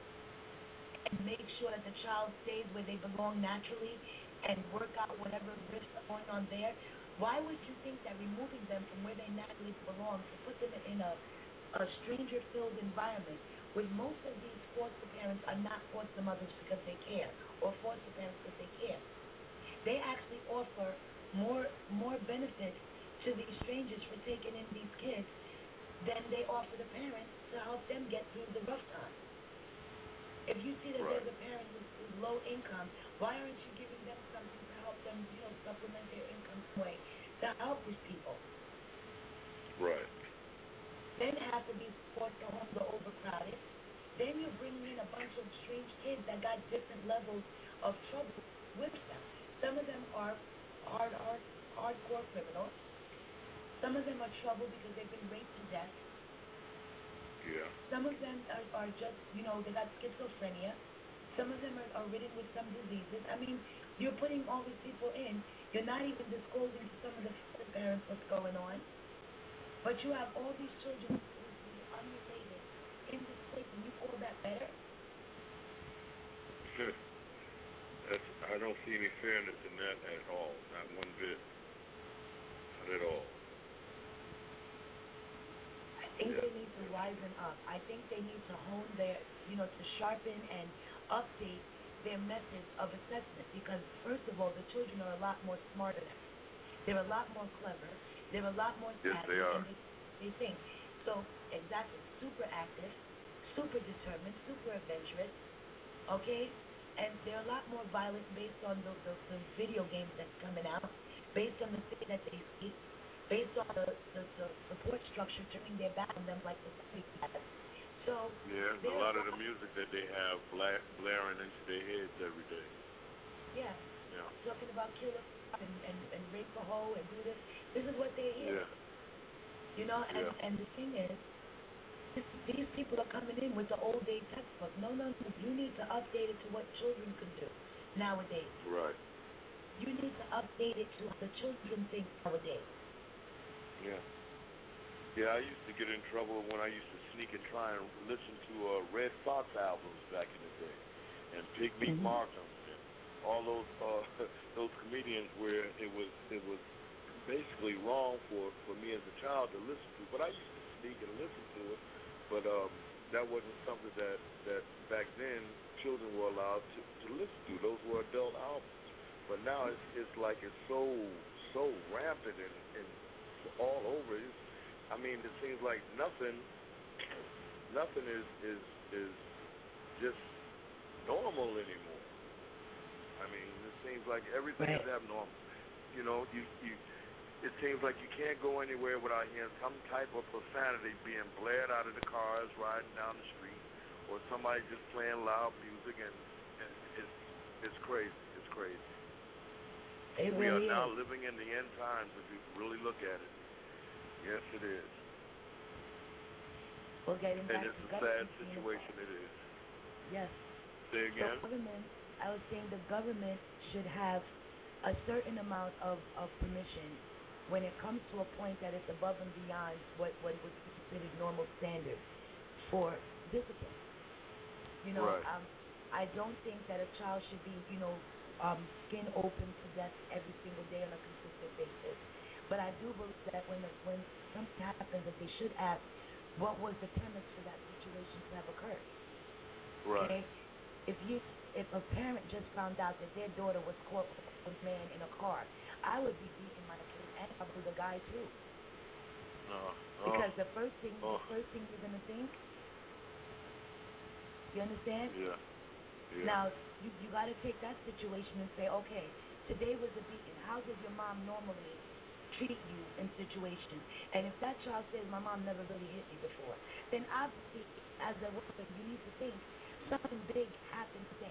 and make sure that the child stays where they belong naturally and work out whatever risks are going on there? Why would you think that removing them from where they naturally belong to put them in a, a stranger-filled environment when most of these foster parents are not foster mothers because they care or foster parents because they care. They actually offer more more benefits to these strangers for taking in these kids than they offer the parents to help them get through the rough time. If you see that right. there's a parent who's, who's low income, why aren't you giving them something to help them, you know, supplement their income way to help these people? Right. Then half of these foster homes are overcrowded. Then you're bringing in a bunch of strange kids that got different levels of trouble with them. Some of them are hard, hard, hardcore criminals. Some of them are trouble because they've been raped to death. Yeah. Some of them are, are just, you know, they got schizophrenia. Some of them are, are ridden with some diseases. I mean, you're putting all these people in. You're not even disclosing to some of the parents what's going on. But you have all these children who are unrelated in this place, and you call that better? That's, I don't see any fairness in that at all, not one bit, not at all. I think yeah. they need to wisen up. I think they need to hone their, you know, to sharpen and update their methods of assessment because, first of all, the children are a lot more smarter than us. They're a lot more clever. They're a lot more savvy. Yes, they are. And they, they think. So, exactly, super active, super determined, super adventurous, okay? And they're a lot more violent based on the, the, the video games that's coming out, based on the things that they see, based on the, the, the support structure turning their back on them like the police has. So, yeah, a lot of the music that they have bla- blaring into their heads every day. Yeah. Yeah. Talking about kill a and, and, and rape a hoe and do this. This is what they hear. Yeah. You know, and, yeah. and the thing is, this, these people are coming in with the old day textbook. No, no, no. You need to update it to what children can do nowadays. Right. You need to update it to what the children think nowadays. Yeah. Yeah, I used to get in trouble when I used to sneak and try and listen to uh, Red Fox albums back in the day, and Pigmeat mm-hmm. Markham, and all those uh, those comedians where it was it was basically wrong for, for me as a child to listen to. But I used to sneak and listen to it, but um, that wasn't something that, that back then children were allowed to, to listen to. Those were adult albums. But now it's it's like it's so so rampant and, and all over. It's, I mean, it seems like nothing nothing is is is just normal anymore. I mean, it seems like everything right. is abnormal. You know, you you. It seems like you can't go anywhere without hearing some type of profanity being blared out of the cars riding down the street, or somebody just playing loud music, and, and it's it's crazy. It's crazy. It we really are now is. living in the end times if you really look at it. Yes, it is. Well, getting and back it's to a sad situation. It is. Yes. Say again. The government, I was saying the government should have a certain amount of, of permission when it comes to a point that it's above and beyond what, what would be considered normal standards for discipline. You know, right. um, I don't think that a child should be, you know, um, skin open to death every single day on a consistent basis. But I do believe that when the, when something happens, that they should ask, what was the premise for that situation to have occurred? Right. Okay? If you, if a parent just found out that their daughter was caught with a man in a car, I would be beating my kid and probably the guy too. Uh, because uh, the first thing, uh, the first thing you're gonna think. You understand? Yeah. Yeah. Now you you got to take that situation and say, okay, today was a beating. How does your mom normally treat you in situations? And if that child says, my mom never really hit me before, then obviously, as a woman, you need to think something big happened today.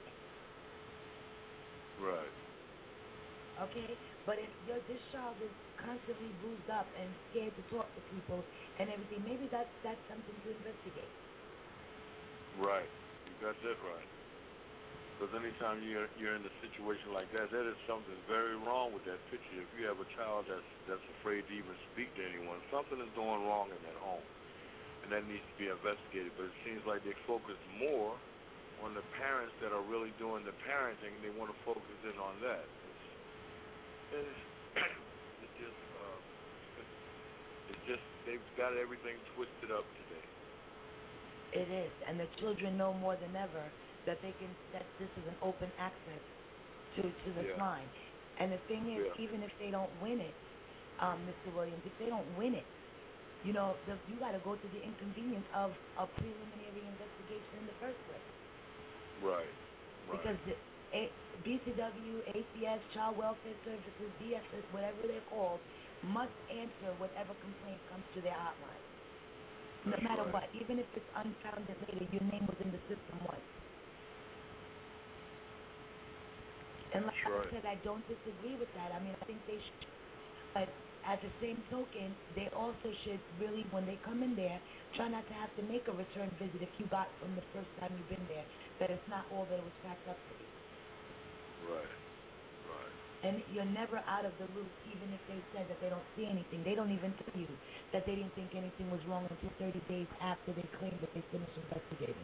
Right. Okay? But if your, this child is constantly bruised up and scared to talk to people and everything, maybe that's, that's something to investigate. Right. You got that right. Because anytime you're, you're in a situation like that, there is something very wrong with that picture. If you have a child that's, that's afraid to even speak to anyone, something is going wrong in that home. And that needs to be investigated. But it seems like they focus more on the parents that are really doing the parenting, and they want to focus in on that. It's, it's, it's just, uh, it's just, they've got everything twisted up today. It is, and the children know more than ever that they can, that this is an open access to to the Yeah. slime. And the thing is, Yeah. even if they don't win it, um, Mister Williams, if they don't win it, you know, the, you got to go through the inconvenience of a preliminary investigation in the first place. Right. Right. Because the A, B C W, A C S, Child Welfare Services, D S S, whatever they're called, must answer whatever complaint comes to their hotline. No That's matter right. what, even if it's unfounded later, your name was in the system once. And like That's right. I said, I don't disagree with that. I mean, I think they should. But at the same token, they also should really, when they come in there, try not to have to make a return visit if you got from the first time you've been there, that it's not all that it was cracked up to be. Right. Right. And you're never out of the loop, even if they said that they don't see anything. They don't even tell you that they didn't think anything was wrong until thirty days after they claimed that they finished investigating.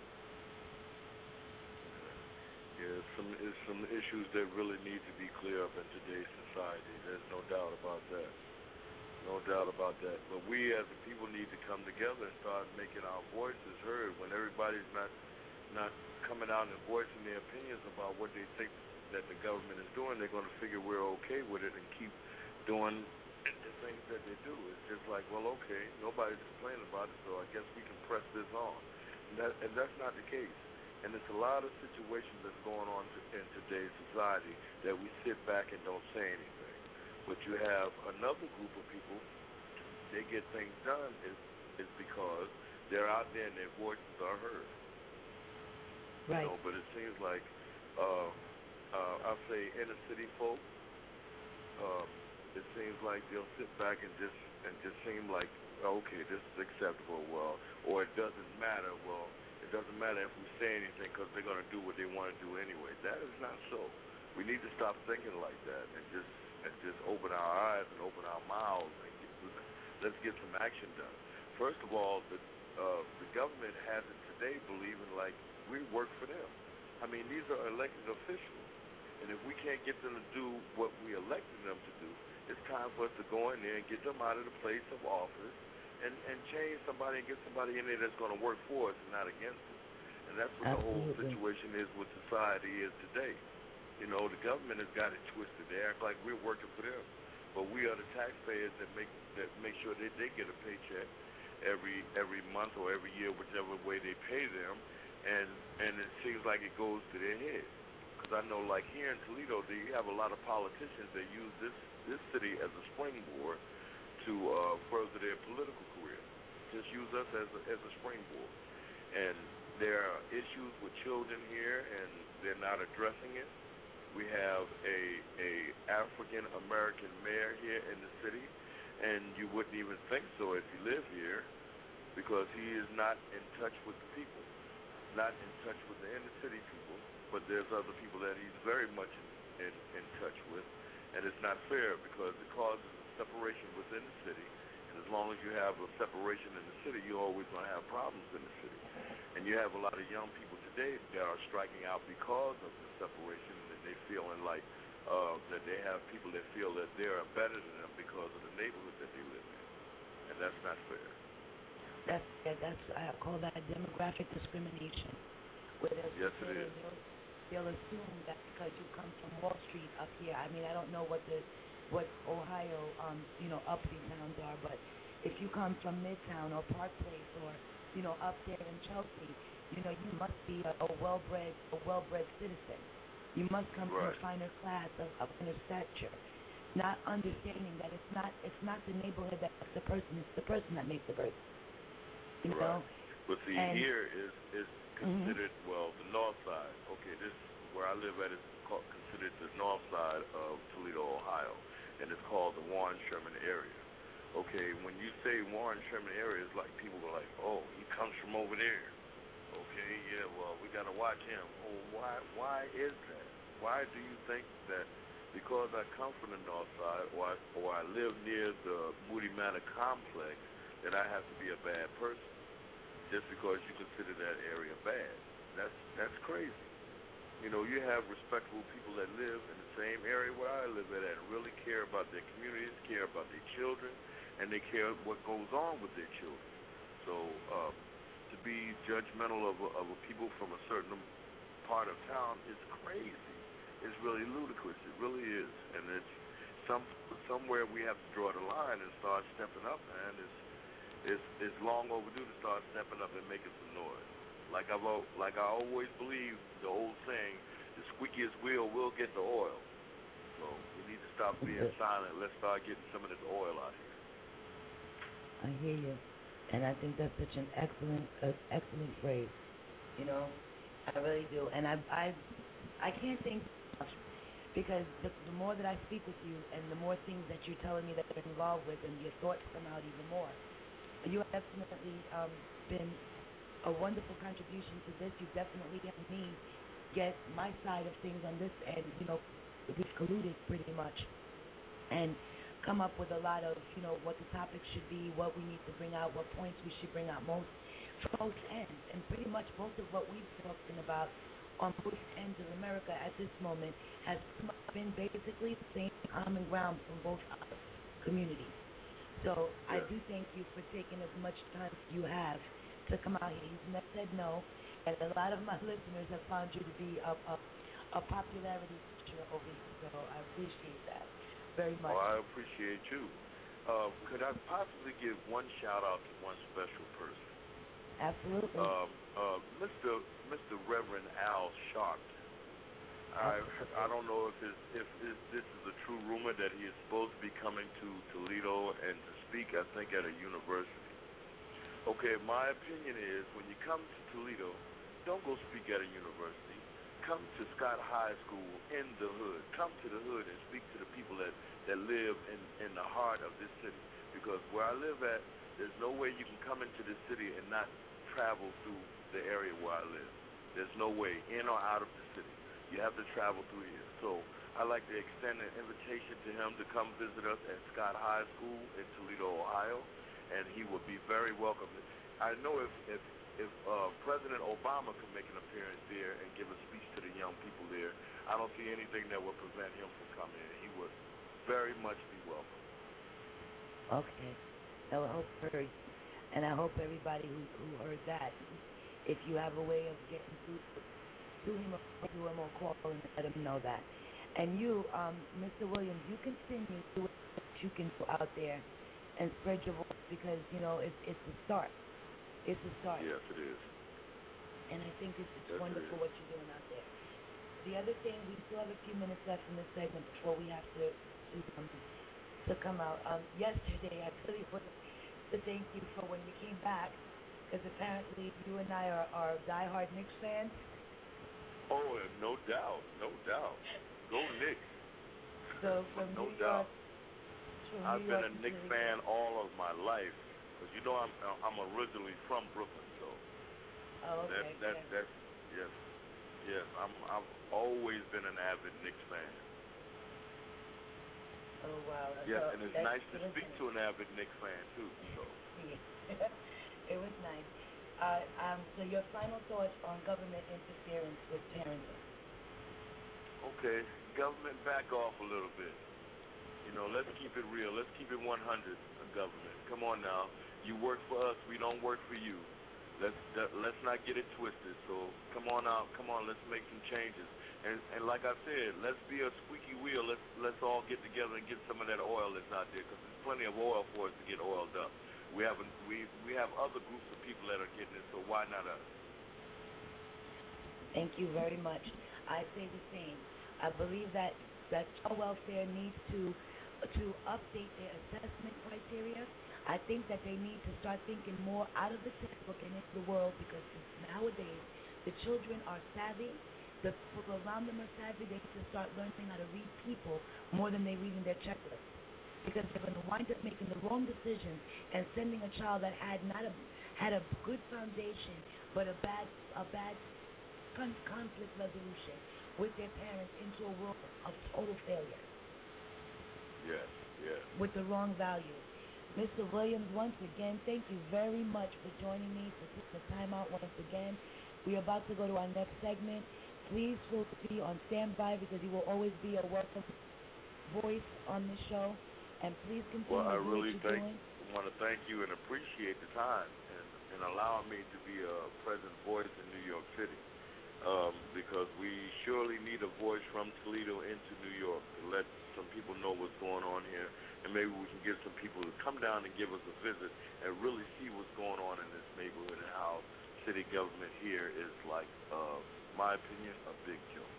Yeah, it's some it's some issues that really need to be clear up in today's society. There's no doubt about that. No doubt about that. But we as a people need to come together and start making our voices heard. When everybody's not not coming out and voicing their opinions about what they think that the government is doing, they're going to figure we're okay with it and keep doing the things that they do. It's just like, well, okay, nobody's complaining about it, so I guess we can press this on. And, that, and that's not the case. And it's a lot of situations that's going on to, in today's society that we sit back and don't say anything. But you have another group of people, they get things done is is because they're out there and their voices are heard. Right. You know, but it seems like, uh, uh, I'll say inner city folk, um, it seems like they'll sit back and just and just seem like, okay, this is acceptable, well, or it doesn't matter, well, it doesn't matter if we say anything because they're going to do what they want to do anyway. That is not so. We need to stop thinking like that and just and just open our eyes and open our mouths and get, let's get some action done. First of all, the uh, the government has it today believing like we work for them. I mean, these are elected officials, and if we can't get them to do what we elected them to do, it's time for us to go in there and get them out of the place of office and, and change somebody and get somebody in there that's going to work for us and not against us. And that's what Absolutely. the whole situation is with society is today. You know, the government has got it twisted. They act like we're working for them. But we are the taxpayers that make that make sure that they get a paycheck every every month or every year, whichever way they pay them. And, and it seems like it goes to their head. Because I know, like here in Toledo, they have a lot of politicians that use this, this city as a springboard to uh, further their political career. Just use us as a, as a springboard. And there are issues with children here, and they're not addressing it. We have a a African American mayor here in the city, and you wouldn't even think so if you live here, because he is not in touch with the people, not in touch with the inner city people. But there's other people that he's very much in, in, in touch with, and it's not fair because it causes a separation within the city. And as long as you have a separation in the city, you're always going to have problems in the city. And you have a lot of young people today that are striking out because of the separation, and they feeling like uh, that they have people that feel that they are better than them because of the neighborhood that they live in, and that's not fair. That's yeah, that's I call that demographic discrimination. Where yes, it is. They'll, they'll assume that because you come from Wall Street up here. I mean, I don't know what the what Ohio, um, you know, uppity towns are, but if you come from Midtown or Park Place or you know up there in Chelsea, you know, you must be a, a well-bred a well-bred citizen. You must come right. from a finer class of, of finer stature. Not understanding that it's not it's not the neighborhood that makes the person, it's the person that makes the person. You right. know? But see, and, here is is considered mm-hmm. well the north side. Okay, this where I live at is called, considered the north side of Toledo, Ohio, and it's called the Warren Sherman area. Okay, when you say Warren Sherman area, it's like people were like, oh, he comes from over there. Okay, yeah, well, we got to watch him. Oh, why? Why is that? Why do you think that because I come from the north side or I, or I live near the Moody Manor complex that I have to be a bad person just because you consider that area bad? That's that's crazy. You know, you have respectable people that live in the same area where I live at and really care about their communities, care about their children, and they care what goes on with their children. So uh, to be judgmental of a, of a people from a certain part of town is crazy. It's really ludicrous. It really is. And it's some somewhere we have to draw the line and start stepping up, man. It's it's it's long overdue to start stepping up and making some noise. Like I've like I always believe the old saying, the squeakiest wheel will get the oil. So we need to stop being silent. Let's start getting some of this oil out here. I hear you, and I think that's such an excellent, uh, excellent phrase. You know, I really do, and I, I, I can't think much because the, the more that I speak with you, and the more things that you're telling me that you're involved with, and your thoughts come out even more. You have definitely um, been a wonderful contribution to this. You definitely helped me get my side of things on this end. You know, we've colluded pretty much, and come up with a lot of, you know, what the topics should be, what we need to bring out, what points we should bring out most from both ends. And pretty much most of what we've been talking about on both ends of America at this moment has been basically the same common ground from both communities. So yeah. I do thank you for taking as much time as you have to come out here. You've never said no, and a lot of my listeners have found you to be a, a, a popularity feature over here. So I appreciate that very much. Well, I appreciate you. Uh, could I possibly give one shout out to one special person? Absolutely. Um, uh, Mister Mister Reverend Al Sharpton. I I don't know if it's, if it's, this is a true rumor that he is supposed to be coming to Toledo and to speak, I think, at a university. Okay, my opinion is when you come to Toledo, don't go speak at a university. Come to Scott High School in the hood. Come to the hood and speak to the people that, that live in, in the heart of this city. Because where I live at, there's no way you can come into this city and not travel through the area where I live. There's no way, in or out of the city. You have to travel through here. So I'd like to extend an invitation to him to come visit us at Scott High School in Toledo, Ohio, and he would be very welcome. I know if, if If uh, President Obama could make an appearance there and give a speech to the young people there, I don't see anything that would prevent him from coming in. He would very much be welcome. Okay. I hope heard, and I hope everybody who, who heard that, if you have a way of getting through to him or to him or call him and let him know that. And you, um, Mister Williams, you continue to do what you can do out there and spread your voice because, you know, it's it's a start. It's a start. Yes, it is. And I think it's, it's yes, wonderful it what you're doing out there. The other thing, we still have a few minutes left in this segment before we have to to, um, to come out. Um, yesterday, I really wanted to thank you for when you came back, because apparently you and I are, are diehard Knicks fans. Oh, no doubt, no doubt. Go Knicks. So from no New doubt. York, from I've New been York a Knicks to fan all of my life. Because you know I'm I'm originally from Brooklyn, so oh, okay. that that yes. that's yes. Yes, I'm. I've always been an avid Knicks fan. Oh wow. Yes, so and it's that, nice to it speak nice. to an avid Knicks fan too. So. It was nice. Uh, um, so your final thoughts on government interference with parenting? Okay, government, back off a little bit. You know, let's keep it real. Let's keep it one hundred. Government, come on now. You work for us. We don't work for you. Let's let's not get it twisted. So come on out. Come on. Let's make some changes. And and like I said, let's be a squeaky wheel. Let's let's all get together and get some of that oil that's out there, because there's plenty of oil for us to get oiled up. We have we we have other groups of people that are getting it. So why not us? Thank you very much. I say the same. I believe that that child welfare needs to to update their assessment criteria. I think that they need to start thinking more out of the textbook and into the world, because nowadays the children are savvy, the people around them are savvy. They need to start learning how to read people more than they read in their checklist, because they're going to wind up making the wrong decisions and sending a child that had not a had a good foundation but a bad a bad con- conflict resolution with their parents into a world of total failure. Yes, yes. With the wrong values. Mister Williams, once again, thank you very much for joining me, for taking the time out once again. We are about to go to our next segment. Please feel free on standby, because you will always be a welcome voice on this show. And please continue well, I to do really what you're thank, doing. want to thank you and appreciate the time and, and allowing me to be a present voice in New York City. Um, because we surely need a voice from Toledo into New York to let some people know what's going on here, and maybe we can get some people to come down and give us a visit and really see what's going on in this neighborhood and how city government here is, like, uh, my opinion, a big joke.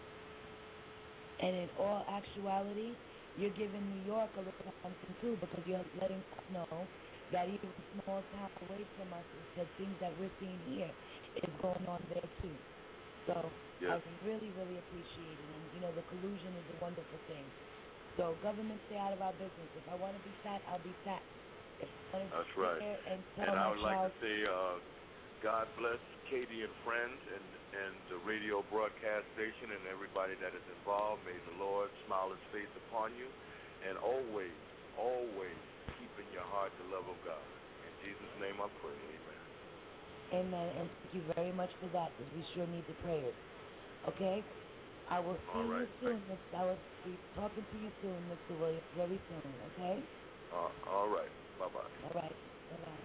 And in all actuality, you're giving New York a little something too, because you're letting us know that even a small town away from us, the things that we're seeing here is going on there too. So yes. I really, really appreciate it. And, you know, the collusion is a wonderful thing. So government, stay out of our business. If I want to be fat, I'll be fat. If I want to That's sit right. there and tell and my I would child, like to say uh, God bless Katie and friends and, and the radio broadcast station and everybody that is involved. May the Lord smile his face upon you. And always, always keep in your heart the love of God. In Jesus' name I pray. Amen. Amen, and thank you very much for that, because we sure need the prayers. Okay? I will see all right. you soon. Mister I will be talking to you soon, Mister Williams, very soon, okay? Uh, all right. Bye-bye. All right. Bye-bye.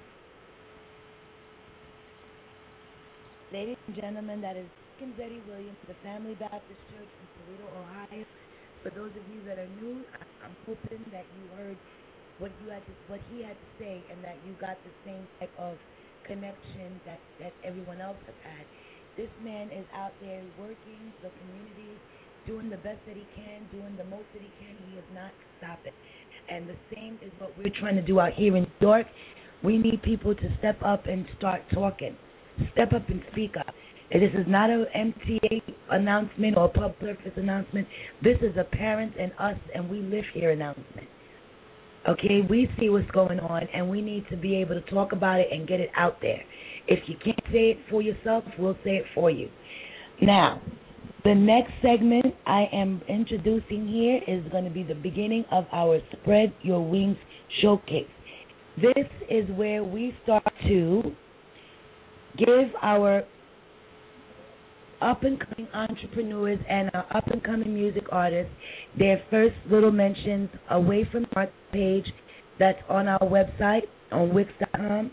Ladies and gentlemen, that is Deacon Betty Williams, the Family Baptist Church in Toledo, Ohio. For those of you that are new, I'm hoping that you heard what you had to, what he had to say, and that you got the same type of connection that, that everyone else has had. This man is out there working the communities, doing the best that he can, doing the most that he can. He is not stopping. And the same is what we're trying to do out here in New York. We need people to step up and start talking. Step up and speak up. This is not an M T A announcement or a public service announcement. This is a parents and us and we live here announcement. Okay, we see what's going on, and we need to be able to talk about it and get it out there. If you can't say it for yourself, we'll say it for you. Now, the next segment I am introducing here is going to be the beginning of our Spread Your Wings showcase. This is where we start to give our up-and-coming entrepreneurs and our up-and-coming music artists their first little mentions away from our page that's on our website on wix dot com.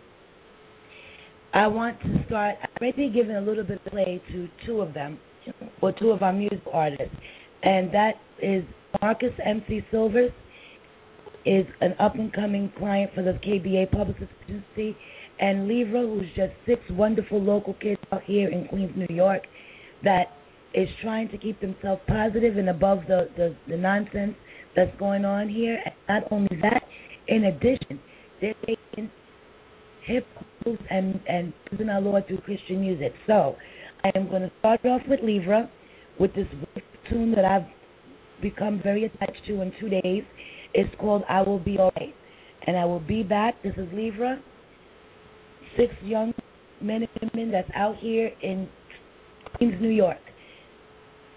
I want to start, I've already given a little bit of play to two of them, or two of our music artists, and that is Marcus M C Silvers, is an up-and-coming client for the K B A Public Agency, and Libra, who's just six wonderful local kids out here in Queens, New York, that is trying to keep themselves positive and above the, the, the nonsense that's going on here. And not only that, in addition, they're taking hip-hop and, and using our Lord through Christian music. So I am going to start off with Libra, with this tune that I've become very attached to in two days. It's called I Will Be Alright. And I will be back. This is Libra, six young men and women that's out here in Queens, New York,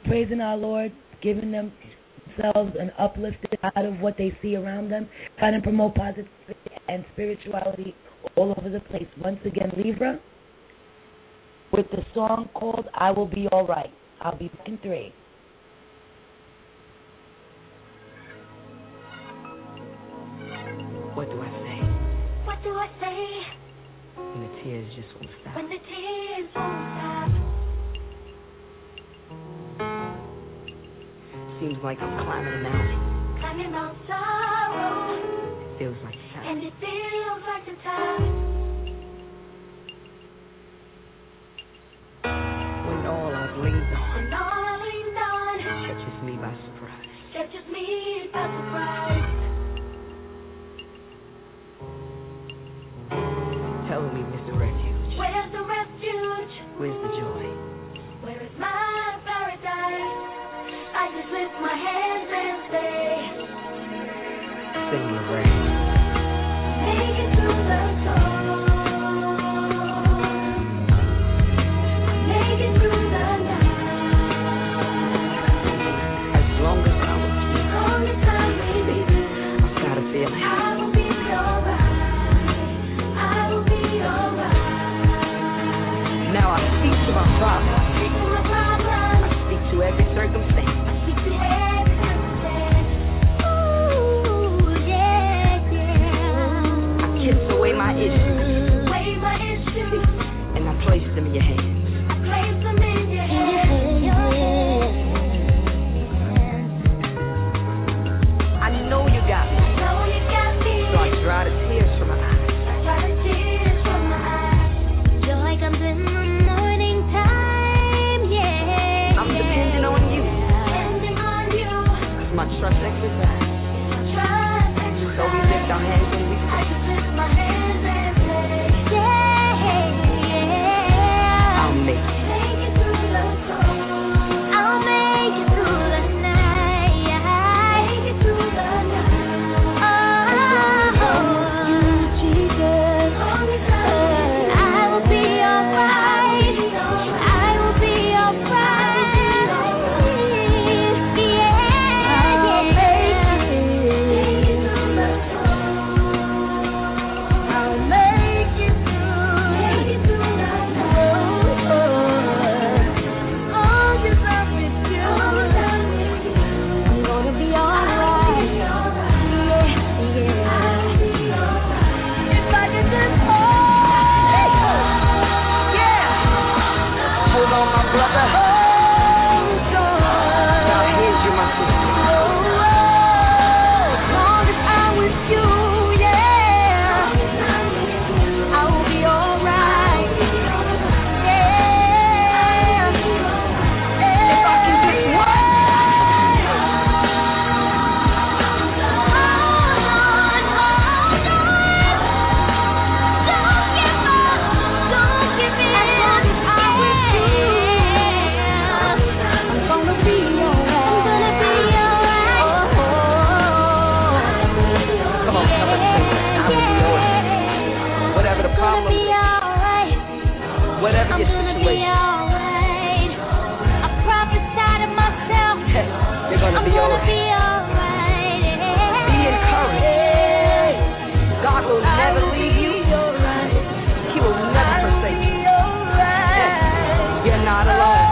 praising our Lord, giving themselves an uplifted out of what they see around them, trying to promote positivity and spirituality all over the place. Once again, Libra, with the song called I Will Be All Right. I'll be back in three. What do I say? What do I say? When the tears just won't stop. When the tears won't stop. Seems like I'm climbing a mountain. Climbing Mount Sorrow. It feels like the top. And it feels like the top. When all I've leaned on. When all I leaned on. Catches me by surprise. Catches me by surprise. Tell me, Mister Refuge. Where's the refuge? Where's the joy? Where is my paradise? I just lift my hands and say, Sing the rain. make it through the storm. Make it through the night. As long as I'm with you. As long as I'm with you. I've got a feeling. I will be alright. I will be alright. Now I speak to my problem. Speak to my problem. I speak to every circumstance. Speak to every circumstance. Ooh, yeah, yeah. I kiss away my issues. Away my issues. And I place them in your hands. I place them in your hands. Your hands. I know you got me. I know you got me. So I dry the tears from my eyes. I dry the tears from my eyes. Joy comes in the morning time, yeah. I'm depending on you. Depending on you. Cause my trust exercise. My trust exercise. So we lift our hands and we I say, just lift my hands and say, yeah, yeah. I'll make it. Make it through the storm. I'll make it through the night. Make it through the night. Oh, Jesus. I will be alright. I will be alright. Yeah, I'll make it through the storm. I'll make it through. Make it through the night. Oh, 'cause I'm with you. I'm gonna be alright. Yeah, yeah. If I could just hold, Yeah. Hold on, my brother. hold on. Now here's you, my sister. As long as I'm with you, yeah, I will be alright. Yeah, If I can just what? Come on, come on, sing it. I will be alright. Whatever the problem is, whatever your situation, you're gonna be alright. Be encouraged. God will never leave you. He will never forsake you. You're not alone.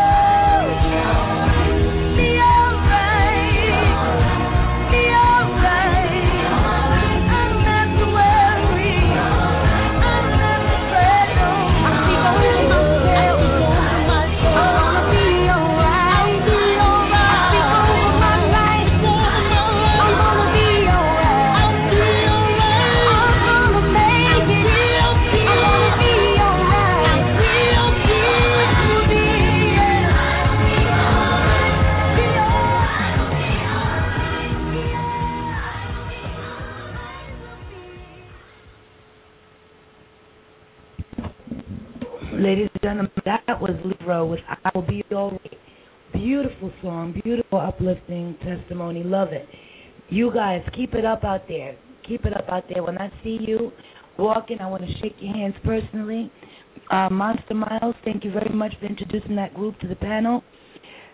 Ladies and gentlemen, that was Libra with I Will Be Alright. Beautiful song, beautiful uplifting testimony. Love it. You guys, keep it up out there. Keep it up out there. When I see you walking, I want to shake your hands personally. Uh, Monster Miles, thank you very much for introducing that group to the panel.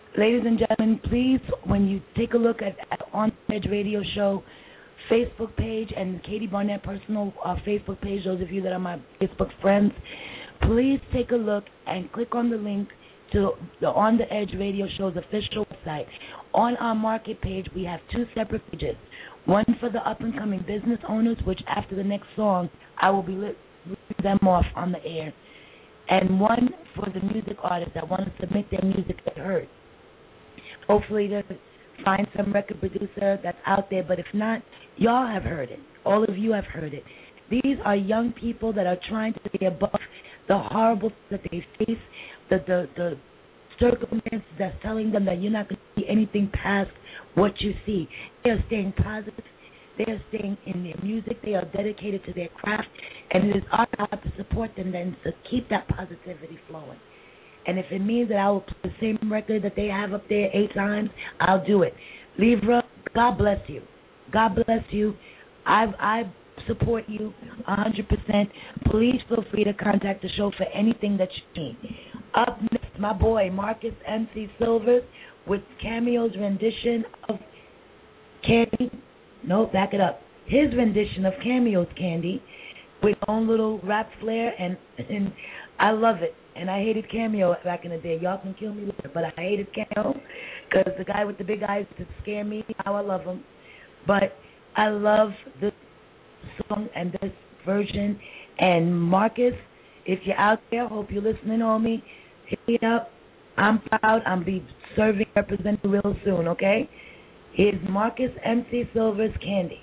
Ladies and gentlemen, please, when you take a look at, at On the Edge Radio Show Facebook page and Katie Barnett personal uh, Facebook page, those of you that are my Facebook friends, please take a look and click on the link to the On the Edge Radio Show's official website. On our market page, we have two separate pages. One for the up-and-coming business owners, which after the next song, I will be li- reading them off on the air. And one for the music artists that want to submit their music to be heard. Hopefully they'll find some record producer that's out there, but if not, y'all have heard it. All of you have heard it. These are young people that are trying to be above the horrible that they face, the, the, the circumstances that's telling them that you're not going to see anything past what you see. They are staying positive. They are staying in their music. They are dedicated to their craft, and it is our job to support them then to keep that positivity flowing. And if it means that I will play the same record that they have up there eight times, I'll do it. Libra, God bless you. God bless you. I I support you one hundred percent. Please feel free to contact the show for anything that you need. Up next, my boy Marcus M C Silvers with Cameo's rendition of Candy. No, back it up. His rendition of Cameo's Candy with his own little rap flair, and, and I love it. And I hated Cameo back in the day. Y'all can kill me later, but I hated Cameo because the guy with the big eyes to scare me. How I love him. But I love this song and this version. And Marcus, if you're out there, hope you're listening on me. Hit me up. I'm proud. I'm be serving, representing real soon, okay? Here's Marcus M C Silver's Candy.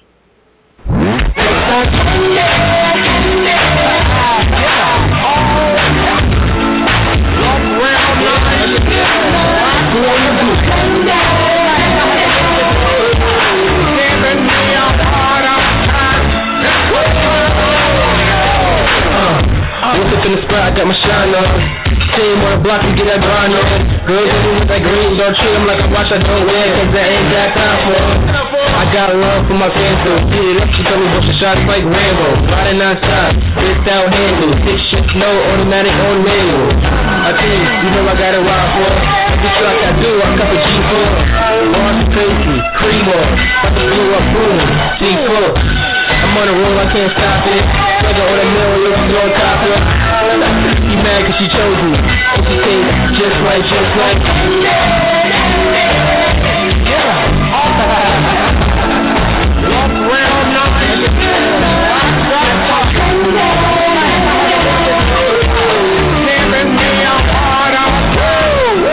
In the spot, got my shine on. Team on the block, you get that grind on. Girls in with that green, don't treat them like I watch, I don't wear, cause that ain't got time for them. I got love for my fans, so get it up, she told me bunch of shots like Rambo. Riding non-stop, without handle. Six shit, no automatic on manual. I tell you, you know I got it wild for. Every truck I do, I cup a G four. Bars crazy, cream on. About to blow up, boom, C four. I'm on a roll, I can't stop it. Nigga on a mill, you can go on top of it. You mad cause she chose me. And she tastes just like, just like. Walk around nothing. Tearing me apart, I'm through.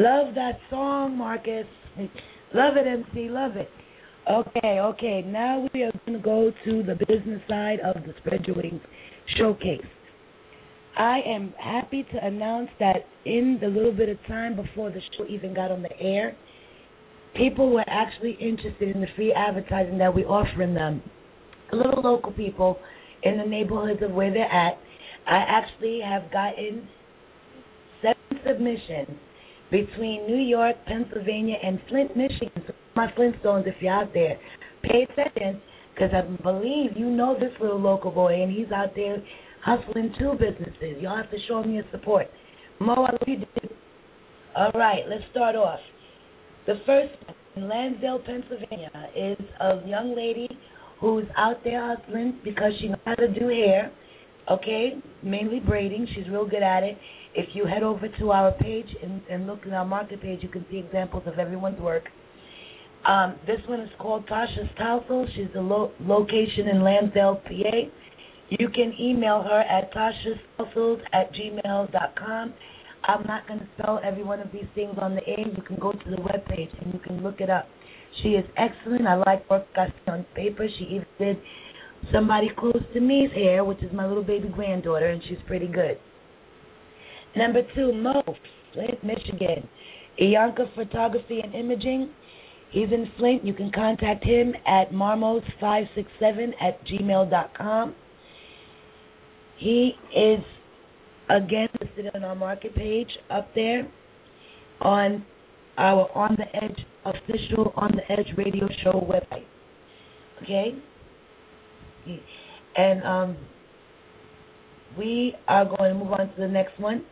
Love that song, Marcus. Love it, M C. Love it. Okay, okay. Now we are going to go to the business side of the Spread Your Wings showcase. I am happy to announce that in the little bit of time before the show even got on the air, people were actually interested in the free advertising that we're offering them. Little local people in the neighborhoods of where they're at. I actually have gotten seven submissions between New York, Pennsylvania, and Flint, Michigan. So my Flintstones, if you're out there, pay attention, because I believe you know this little local boy, and he's out there hustling two businesses. Y'all have to show me your support. Mo, I love you, dude. All right, let's start off. The first one in Lansdale, Pennsylvania, is a young lady who's out there hustling because she knows how to do hair, okay, mainly braiding. She's real good at it. If you head over to our page and, and look at our market page, you can see examples of everyone's work. Um, this one is called Tasha's Tassel. She's a lo- location in Lansdale, P A. You can email her at tashastalsels at gmail dot com. I'm not going to spell every one of these things on the air. You can go to the webpage and you can look it up. She is excellent. I like work I see on paper. She even did somebody close to me's hair, which is my little baby granddaughter, and she's pretty good. Number two, Mo, Flint, Michigan. Iyanka Photography and Imaging. He's in Flint. You can contact him at marmos five six seven at gmail dot com. He is, again, listed on our market page up there on our On the Edge official On the Edge radio show website. Okay? And um, we are going to move on to the next one.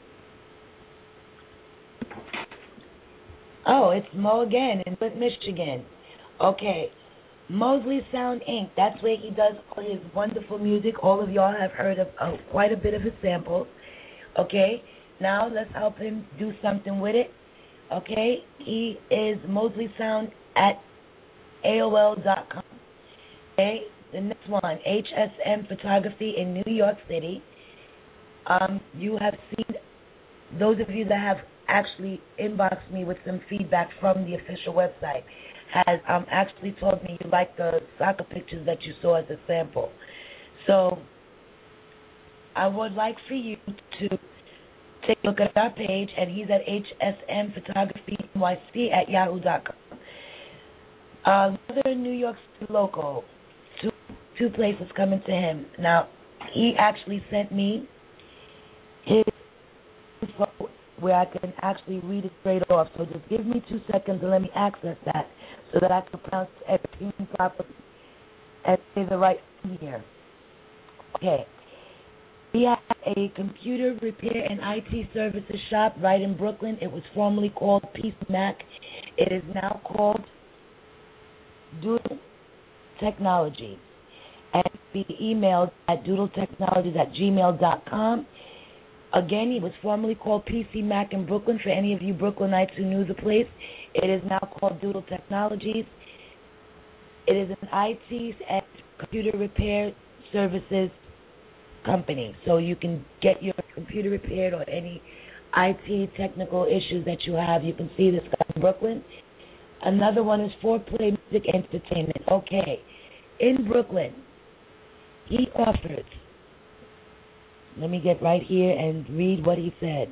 Oh, it's Mo again in Flint, Michigan. Okay. Mosley Sound Incorporated. That's where he does all his wonderful music. All of y'all have heard of uh, quite a bit of his samples. Okay. Now let's help him do something with it. Okay. He is Mosley Sound at A O L dot com. Okay. The next one, H S M Photography in New York City. Um, you have seen, those of you that have actually inboxed me with some feedback from the official website has um, actually told me you like the soccer pictures that you saw as a sample. So I would like for you to take a look at our page, and he's at H S M Photography N Y C at yahoo dot com. Uh, another New York City local, two, two places coming to him. Now, he actually sent me his info where I can actually read it straight off. So just give me two seconds and let me access that so that I can pronounce everything properly and say the right thing here. Okay. We have a computer repair and I T services shop right in Brooklyn. It was formerly called P C Mac. It is now called Doodle Technologies. And be emailed at doodletechnologies at gmail dot com. Again, he was formerly called P C Mac in Brooklyn. For any of you Brooklynites who knew the place, it is now called Doodle Technologies. It is an I T and computer repair services company. So you can get your computer repaired or any I T technical issues that you have. You can see this guy in Brooklyn. Another one is Foreplay Music Entertainment. Okay. In Brooklyn, he offers, let me get right here and read what he said.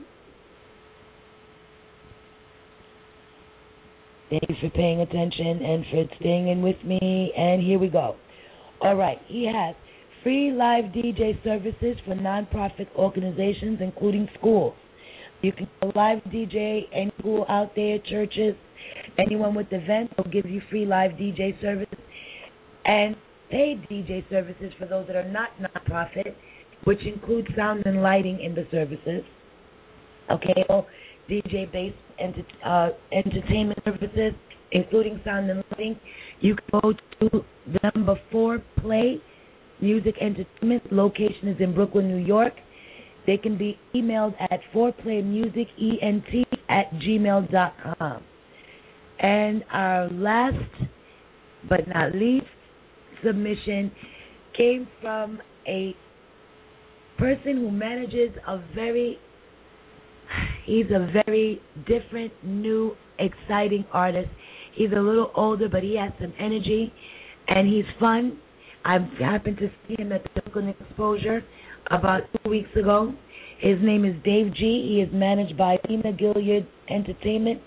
Thank you for paying attention and for staying in with me. And here we go. All right. He has free live D J services for nonprofit organizations, including schools. You can go live D J any school out there, churches, anyone with events will give you free live D J services. And paid D J services for those that are not nonprofit, which includes sound and lighting in the services. Okay, so D J-based enter, uh, entertainment services, including sound and lighting. You can go to the number four, Play Music Entertainment. Location is in Brooklyn, New York. They can be emailed at fourplaymusicent at gmail dot com. And our last but not least submission came from a person who manages a very, He's a very different, new, exciting artist. He's a little older, but he has some energy, and he's fun. I happened to see him at the Brooklyn Exposure about two weeks ago. His name is Dave G. He is managed by Zena Gilliard Entertainment.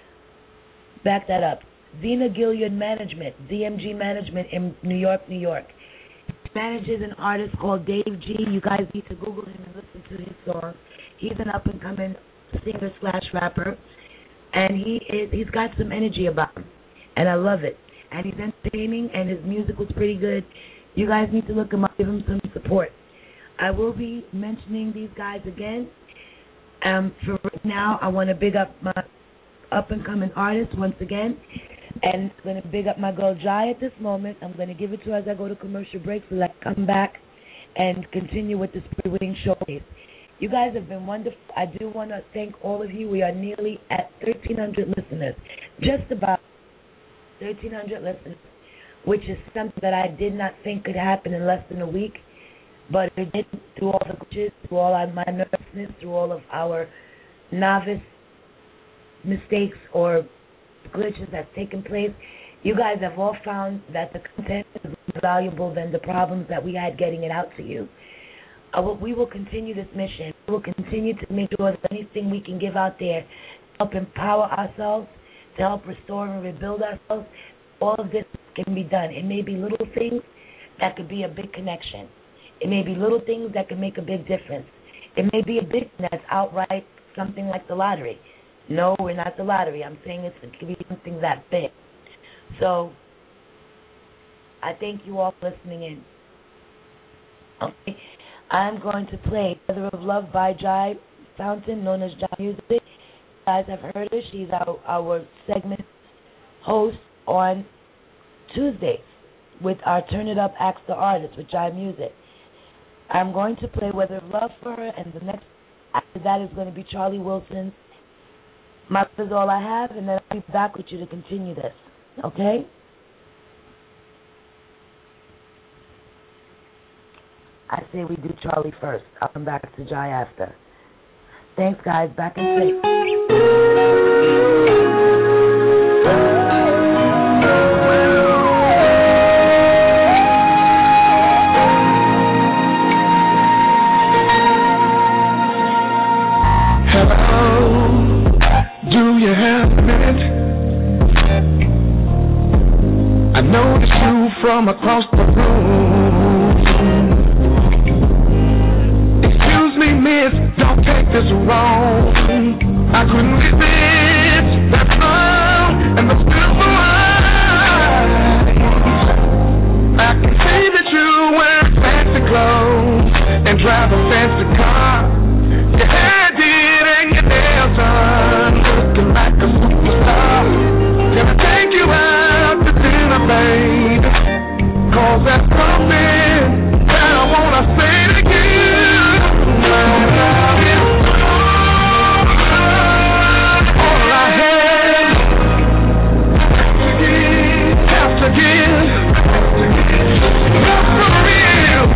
Back that up. Zena Gilliard Management, Z M G Management in New York, New York. He manages an artist called Dave G. You guys need to Google him and listen to his songs. He's an up-and-coming singer slash rapper, and he is he's got some energy about him, and I love it. And he's entertaining, and his music was pretty good. You guys need to look him up, give him some support. I will be mentioning these guys again. Um, for right now, I want to big up my up-and-coming artists once again, and I'm going to big up my girl Jai at this moment. I'm going to give it to her as I go to commercial break so that I come back and continue with this pre-wedding showcase. You guys have been wonderful. I do want to thank all of you. We are nearly at thirteen hundred listeners, just about thirteen hundred listeners, which is something that I did not think could happen in less than a week. But it did, through all the glitches, through all of my nervousness, through all of our novice mistakes or glitches that's taken place. You guys have all found that the content is more valuable than the problems that we had getting it out to you. Uh, we will continue this mission. We will continue to make sure that anything we can give out there to help empower ourselves, to help restore and rebuild ourselves, all of this can be done. It may be little things that could be a big connection. It may be little things that can make a big difference. It may be a big thing that's outright something like the lottery. No, we're not the lottery. I'm saying it's, it could be something that big. So I thank you all for listening in. Okay. I'm going to play Weather of Love by Jai Fountain, known as Jai Music. You guys have heard her. She's our, our segment host on Tuesdays with our Turn It Up Ask the Artist with Jai Music. I'm going to play Weather of Love for her, and the next after that is going to be Charlie Wilson's My Love Is All I Have, and then I'll be back with you to continue this. Okay? I say we do Charlie first. I'll come back to Jai after. Thanks, guys. Back in safe. From across the room. Excuse me, miss, don't take this wrong. I couldn't resist that song and the beautiful eyes. I can see that you wear fancy clothes and drive a fancy car. Your hair did and your nails done, looking like a superstar. Can I take you out to dinner, babe? Cause that's something that I wanna say to you. My love is all I have to give, have to give, love for real.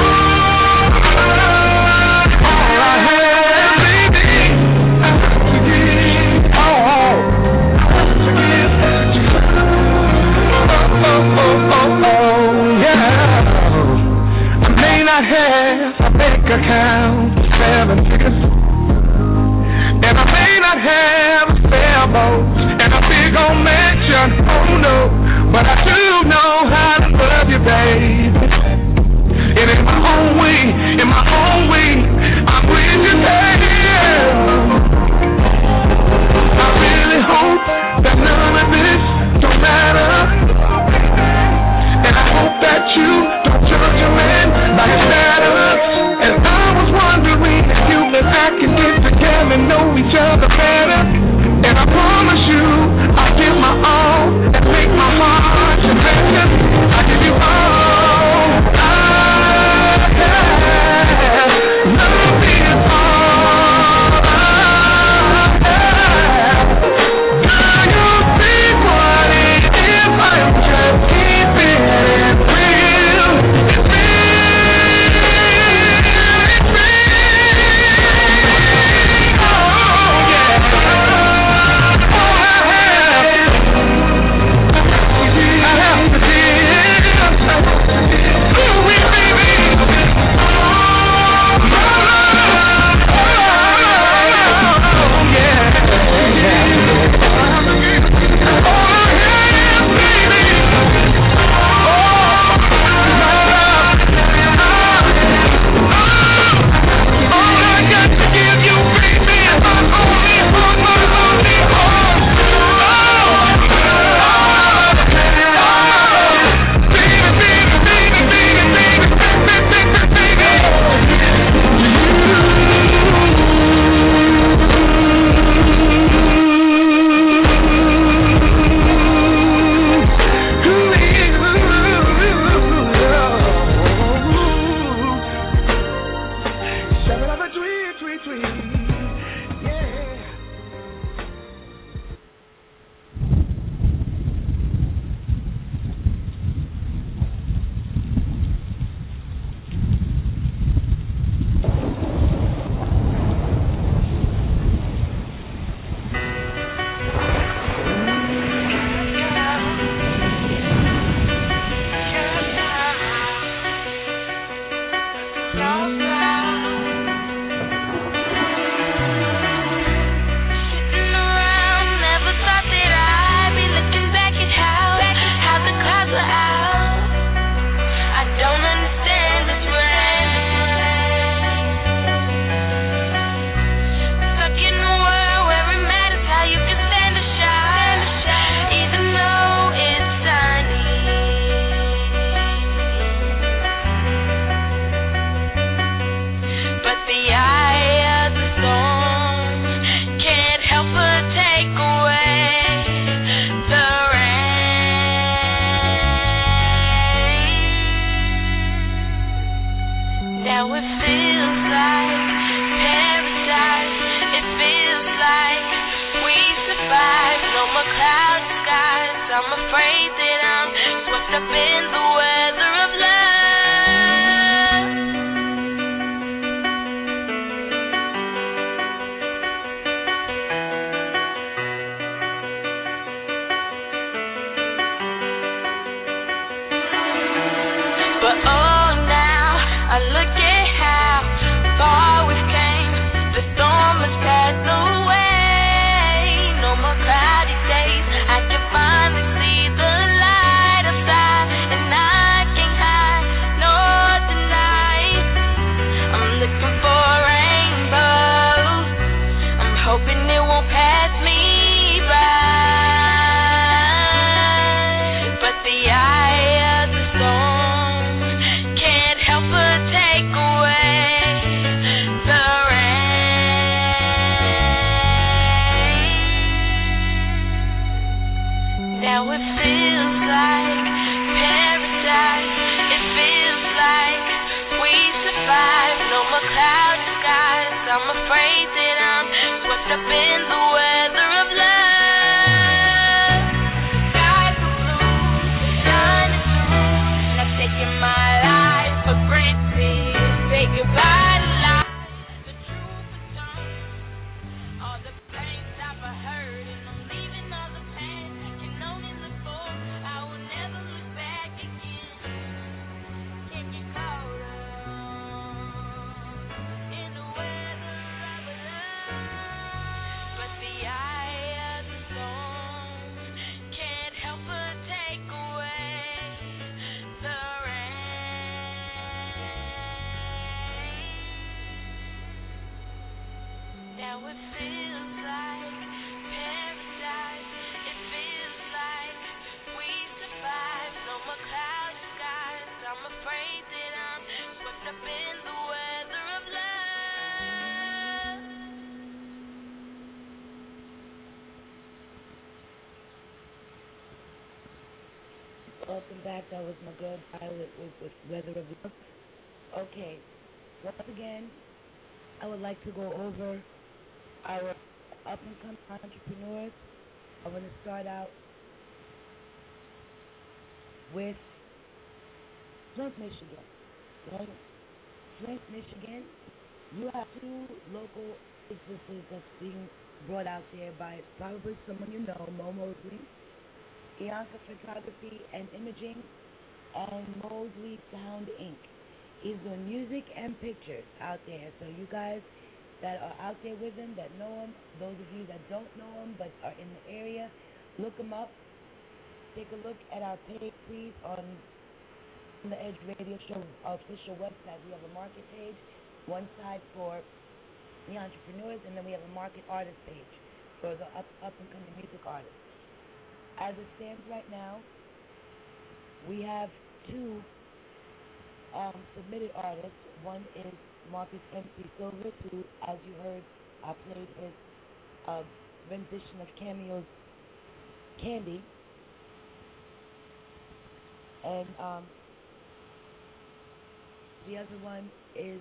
All I have, baby, have to give, oh, have to give, oh, oh, oh, oh, oh. Have a bank account for seven figures, and I may not have a sailboat and a big old mansion, oh no, but I do know how to love you, baby. And in my own way, in my own way, I'm with you, baby. I really hope that none of this don't matter, and I hope that you don't judge a man by his status. And I was wondering if you and I can get together and know each other better. And I promise you, I'll give my all and make my heart your pleasure. I give you all I have. Love is all I have. Do you see what I'm afraid that I'm swept up in the weather of love. But oh, now I look at how far we've came. The storm has passed away. No more cloudy days. I can finally see the light outside, and I can't hide nor deny. I'm looking for a rainbow. I'm hoping it won't pass me by. But the eye of the storm can't help but take away the rain. Now it feels like paradise. It feels like we survived. No more cloudy skies. I'm afraid that I'm swept up in the weather of love. Skies are blue, the sun is through. Not taking my life for granted. Say goodbye to life. The truth is gone. All the things I've heard, and I'm leaving all the past. Can only look forward. I will never look back again. Can't get caught up in the weather of love. But the eye of the storm can't help but take away the rain. Now it feels like paradise. It feels like we survived. No more cloudy skies. I'm afraid that I'm swept up in the weather of love. Welcome back. That was my girl Violet with, with Weather of Love. Okay. Once again, I would like to go over our up-and-coming entrepreneurs. I want to start out with Flint, Michigan. Right? Flint, Michigan, you have two local businesses that's being brought out there by probably someone you know, Mo Mosley, Ianka Photography and Imaging, and Mosley Sound Incorporated. He's doing music and pictures out there. So you guys that are out there with him, that know him, those of you that don't know him but are in the area, look him up. Take a look at our page, please, on the Edge Radio Show official website. We have a market page, one side for the entrepreneurs, and then we have a market artist page for the up, up-and-coming music artists. As it stands right now, we have two um, submitted artists. One is Marcus M C Silvers, who, as you heard, I played his uh, rendition of Cameo's Candy. And um, the other one is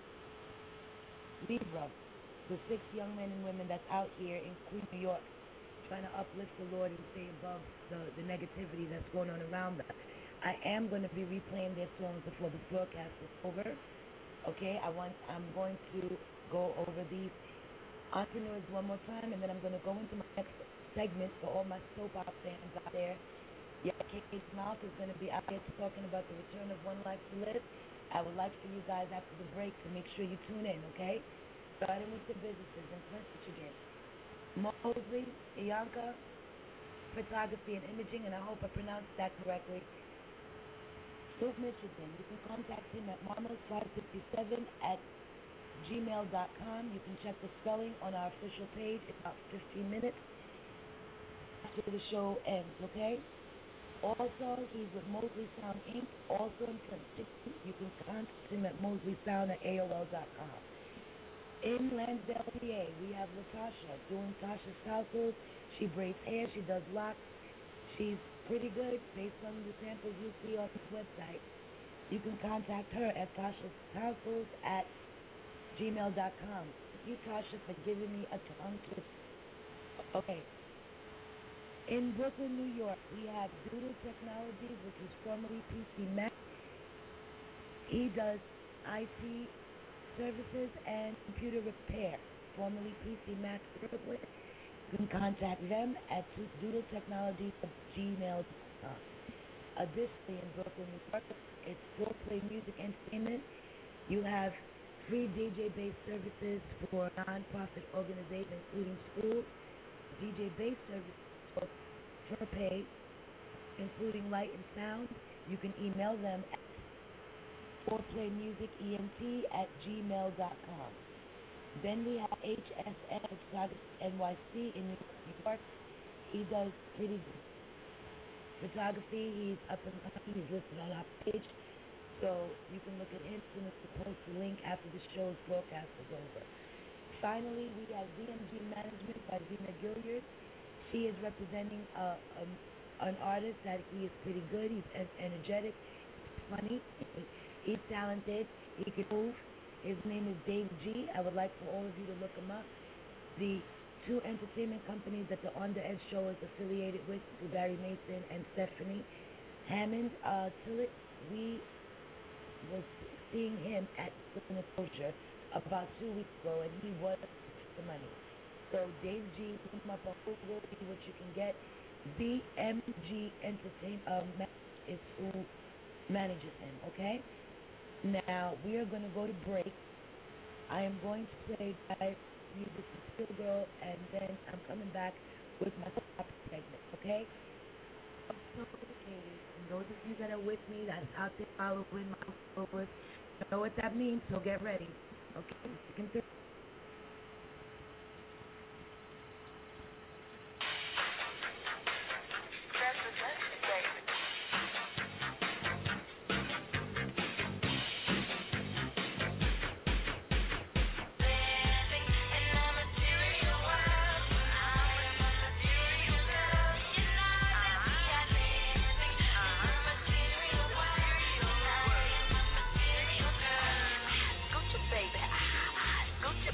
Libra, the six young men and women that's out here in Queens, New York, trying to uplift the Lord and stay above the, the negativity that's going on around them. I am going to be replaying their songs before the broadcast is over. Okay, I want, I'm going to go over these entrepreneurs one more time, and then I'm going to go into my next segment for all my soap opera fans out there. Yeah, Kate's Mouth is going to be out there talking about the return of One Life to Live. I would like for you guys after the break to make sure you tune in, okay? Starting with the businesses in Flint, Michigan. Mosley, Ianka, Photography and Imaging, and I hope I pronounced that correctly. Flint, Michigan. You can contact him at marmos five sixty-seven at gmail dot com. You can check the spelling on our official page. It's about fifteen minutes after the show ends, okay? Also, he's with Mosley Sound Incorporated, also in Flint, Michigan. You can contact him at mosleysound at A O L dot com. In Lansdale, P A, we have Latasha doing Tasha's Household. She braids hair, she does locks. She's pretty good based on the samples you see on this website. You can contact her at Tasha's Household at gmail dot com. Thank you, Tasha, for giving me a tongue twister. Okay. In Brooklyn, New York, we have Doodle Technologies, which is formerly P C Mac. He does I T services and computer repair, formerly P C Mac. You can contact them at doodle technologies at gmail dot com. Additionally, in Brooklyn, New York, it's Full Play Music Entertainment. You have free D J-based services for non-profit organizations, including schools, D J-based services for pay, including light and sound. You can email them at fourplaymusicent at gmail dot com. Then we have H S N Photography N Y C in New York. He does pretty good photography. He's up and coming. He's listed on our page. So you can look at him and we'll post the link after the show's broadcast is over. Finally, we have Z M G Management by Zena Gilliard. She is representing a, a, an artist that he is pretty good. He's energetic, funny, he's talented, he can move. His name is Dave G. I would like for all of you to look him up. The two entertainment companies that the On the Edge show is affiliated with, Barry Mason and Stephanie Hammond uh, Tillett, we was seeing him at the Kosher about two weeks ago, and he was the money. So Dave G, look him up on Google, see what you can get. B M G Entertainment um, is who manages him, okay? Now, we are going to go to break. I am going to play guys music for Steel Girl, and then I'm coming back with my top segment, okay? So, and those of you that are with me, that's out there following my followers, you know what that means, so get ready, okay? You can do Baby,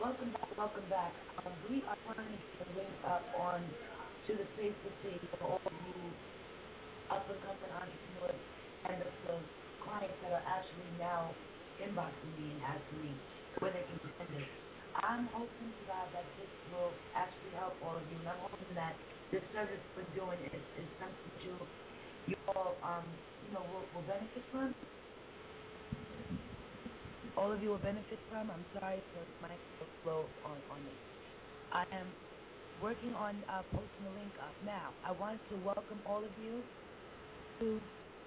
Welcome back, welcome back. Um, we are trying to link up on to the Facebook page for all of you up and coming entrepreneurs and the, the clients that are actually now inboxing me and asking me where they can send it. I'm hoping to God that this will actually help all of you, and I'm hoping that this service we're doing is, is something that you you all um you know will, will benefit from. All of you will benefit from. I'm sorry for my flow on, on it. I am working on uh, posting a link up. Now, I want to welcome all of you to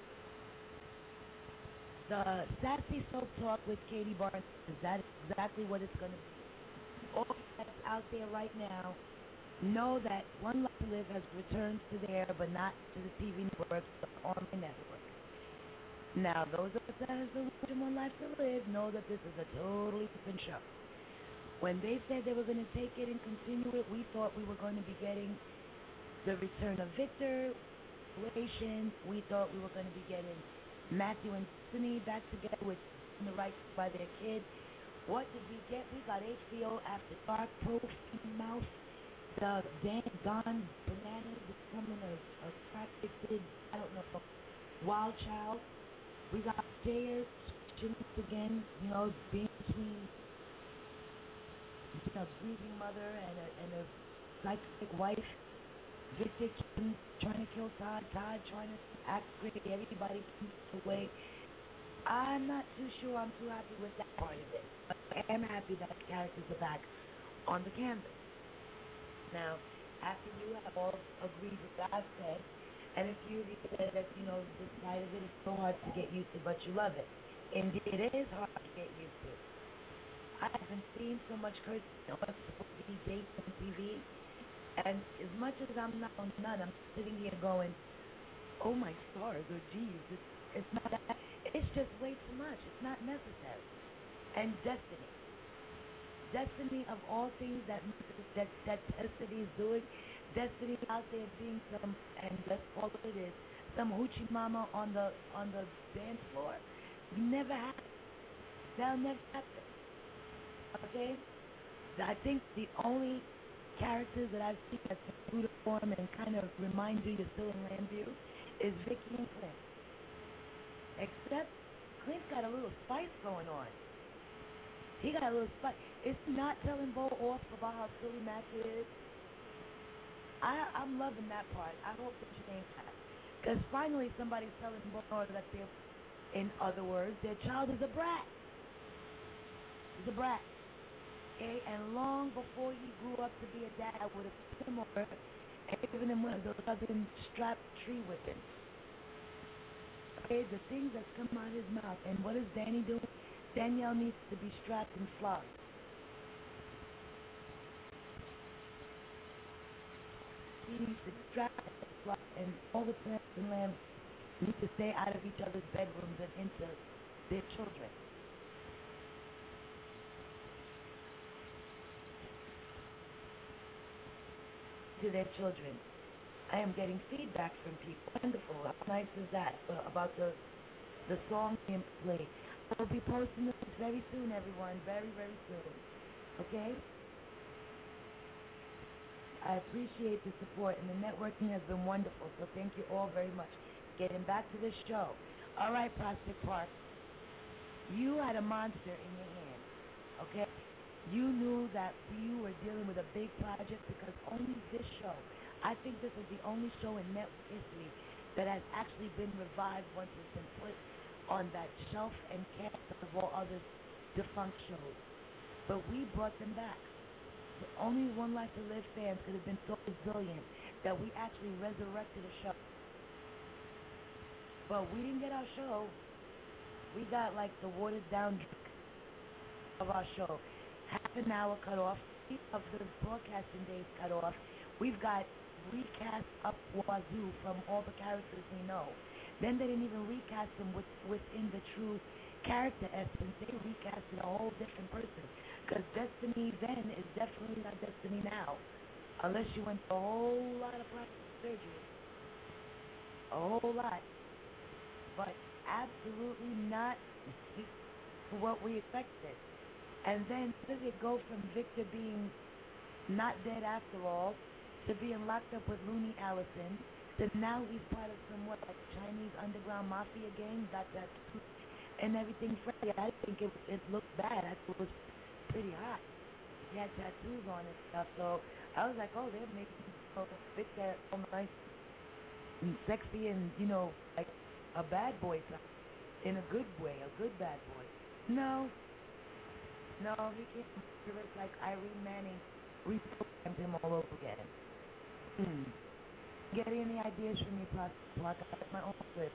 the Sassy Soap Talk with Katie Barnes. That is exactly what it's going to be. All that's out there right now, know that One Life to Live has returned to the air, but not to the T V network, the online network. Now, those of us that have been watching One Life to Live know that this is a totally different show. When they said they were going to take it and continue it, we thought we were going to be getting the return of Victor, relations. We thought we were going to be getting Matthew and Destiny back together with the right by their kid. What did we get? We got H B O After Dark, Pro Mouse, the Dan Don Bananas becoming a, a crack addicted, I don't know, wild child. We got Jayers again, you know, being between you know, grieving mother and a, and a psychic wife. Victor trying to kill Todd, Todd trying to act crazy, everybody keeps away. I'm not too sure I'm too happy with that part of it, but I am happy that the characters are back on the canvas. Now, after you have all agreed with what I've said, and if you said that, you know, this side of it is so hard to get used to, but you love it. Indeed, it is hard to get used to. I've been seeing so much cursing on supposed to be dates on T V, and as much as I'm not on none, I'm sitting here going, oh my stars, or geez, it's, it's not that, it's just way too much. It's not necessary. And destiny. Destiny of all things that that, that Destiny is doing, Destiny out there being some, and let's call it what it is, some hoochie mama on the on the dance floor. Never happen. That'll never happen. Okay? I think the only characters that I've seen that's in true to form and kind of remind you you're still in Landview is Vicky and Clint. Except Clint's got a little spice going on. He got a little spice. It's not telling Bo off about how silly Matthew is. I, I'm loving that part. I hope that you change that. Because finally somebody's telling Bo that they're, in other words, their child is a brat. He's a brat. Okay? And long before he grew up to be a dad, I would have put him over and given him one of those southern strap tree whippings. Okay? The things that come out of his mouth. And what is Danny doing? Danielle needs to be strapped and flogged. He needs to be strapped and flogged, and all the parents and lambs need to stay out of each other's bedrooms and into their children. To their children. I am getting feedback from people. Wonderful. How nice is that? Uh, about the the song being played. I'll be posting this very soon, everyone. Very, very soon. Okay? I appreciate the support, and the networking has been wonderful, so thank you all very much. Getting back to this show. All right, Prospect Park. You had a monster in your hand, okay? You knew that you were dealing with a big project because only this show, I think this is the only show in network history that has actually been revived once it's been put on that shelf and cast of all other defunct shows. But we brought them back. The only One Life to Live fans could have been so resilient that we actually resurrected a show. But we didn't get our show. We got like the watered down drink of our show. Half an hour cut off, of the broadcasting days cut off. We've got recast up wazoo from all the characters we know. Then they didn't even recast them with, within the true character essence. They recasted a whole different person. Because Destiny then is definitely not Destiny now. Unless you went through a whole lot of plastic surgery. A whole lot. But absolutely not what we expected. And then how does it go from Victor being not dead after all to being locked up with Looney Allison to now he's part of some what like Chinese underground mafia gang, got that and everything. Freddie, I didn't think it it looked bad. I thought it was pretty hot. He had tattoos on and stuff, so I was like, oh, they're making so Victor so nice and sexy and you know like a bad boy type. In a good way, a good bad boy. No, no, he can't do it like Irene Manning reprogrammed him all over again. Hmm. Get any ideas from me, Pluck? Pluck. I have my own script.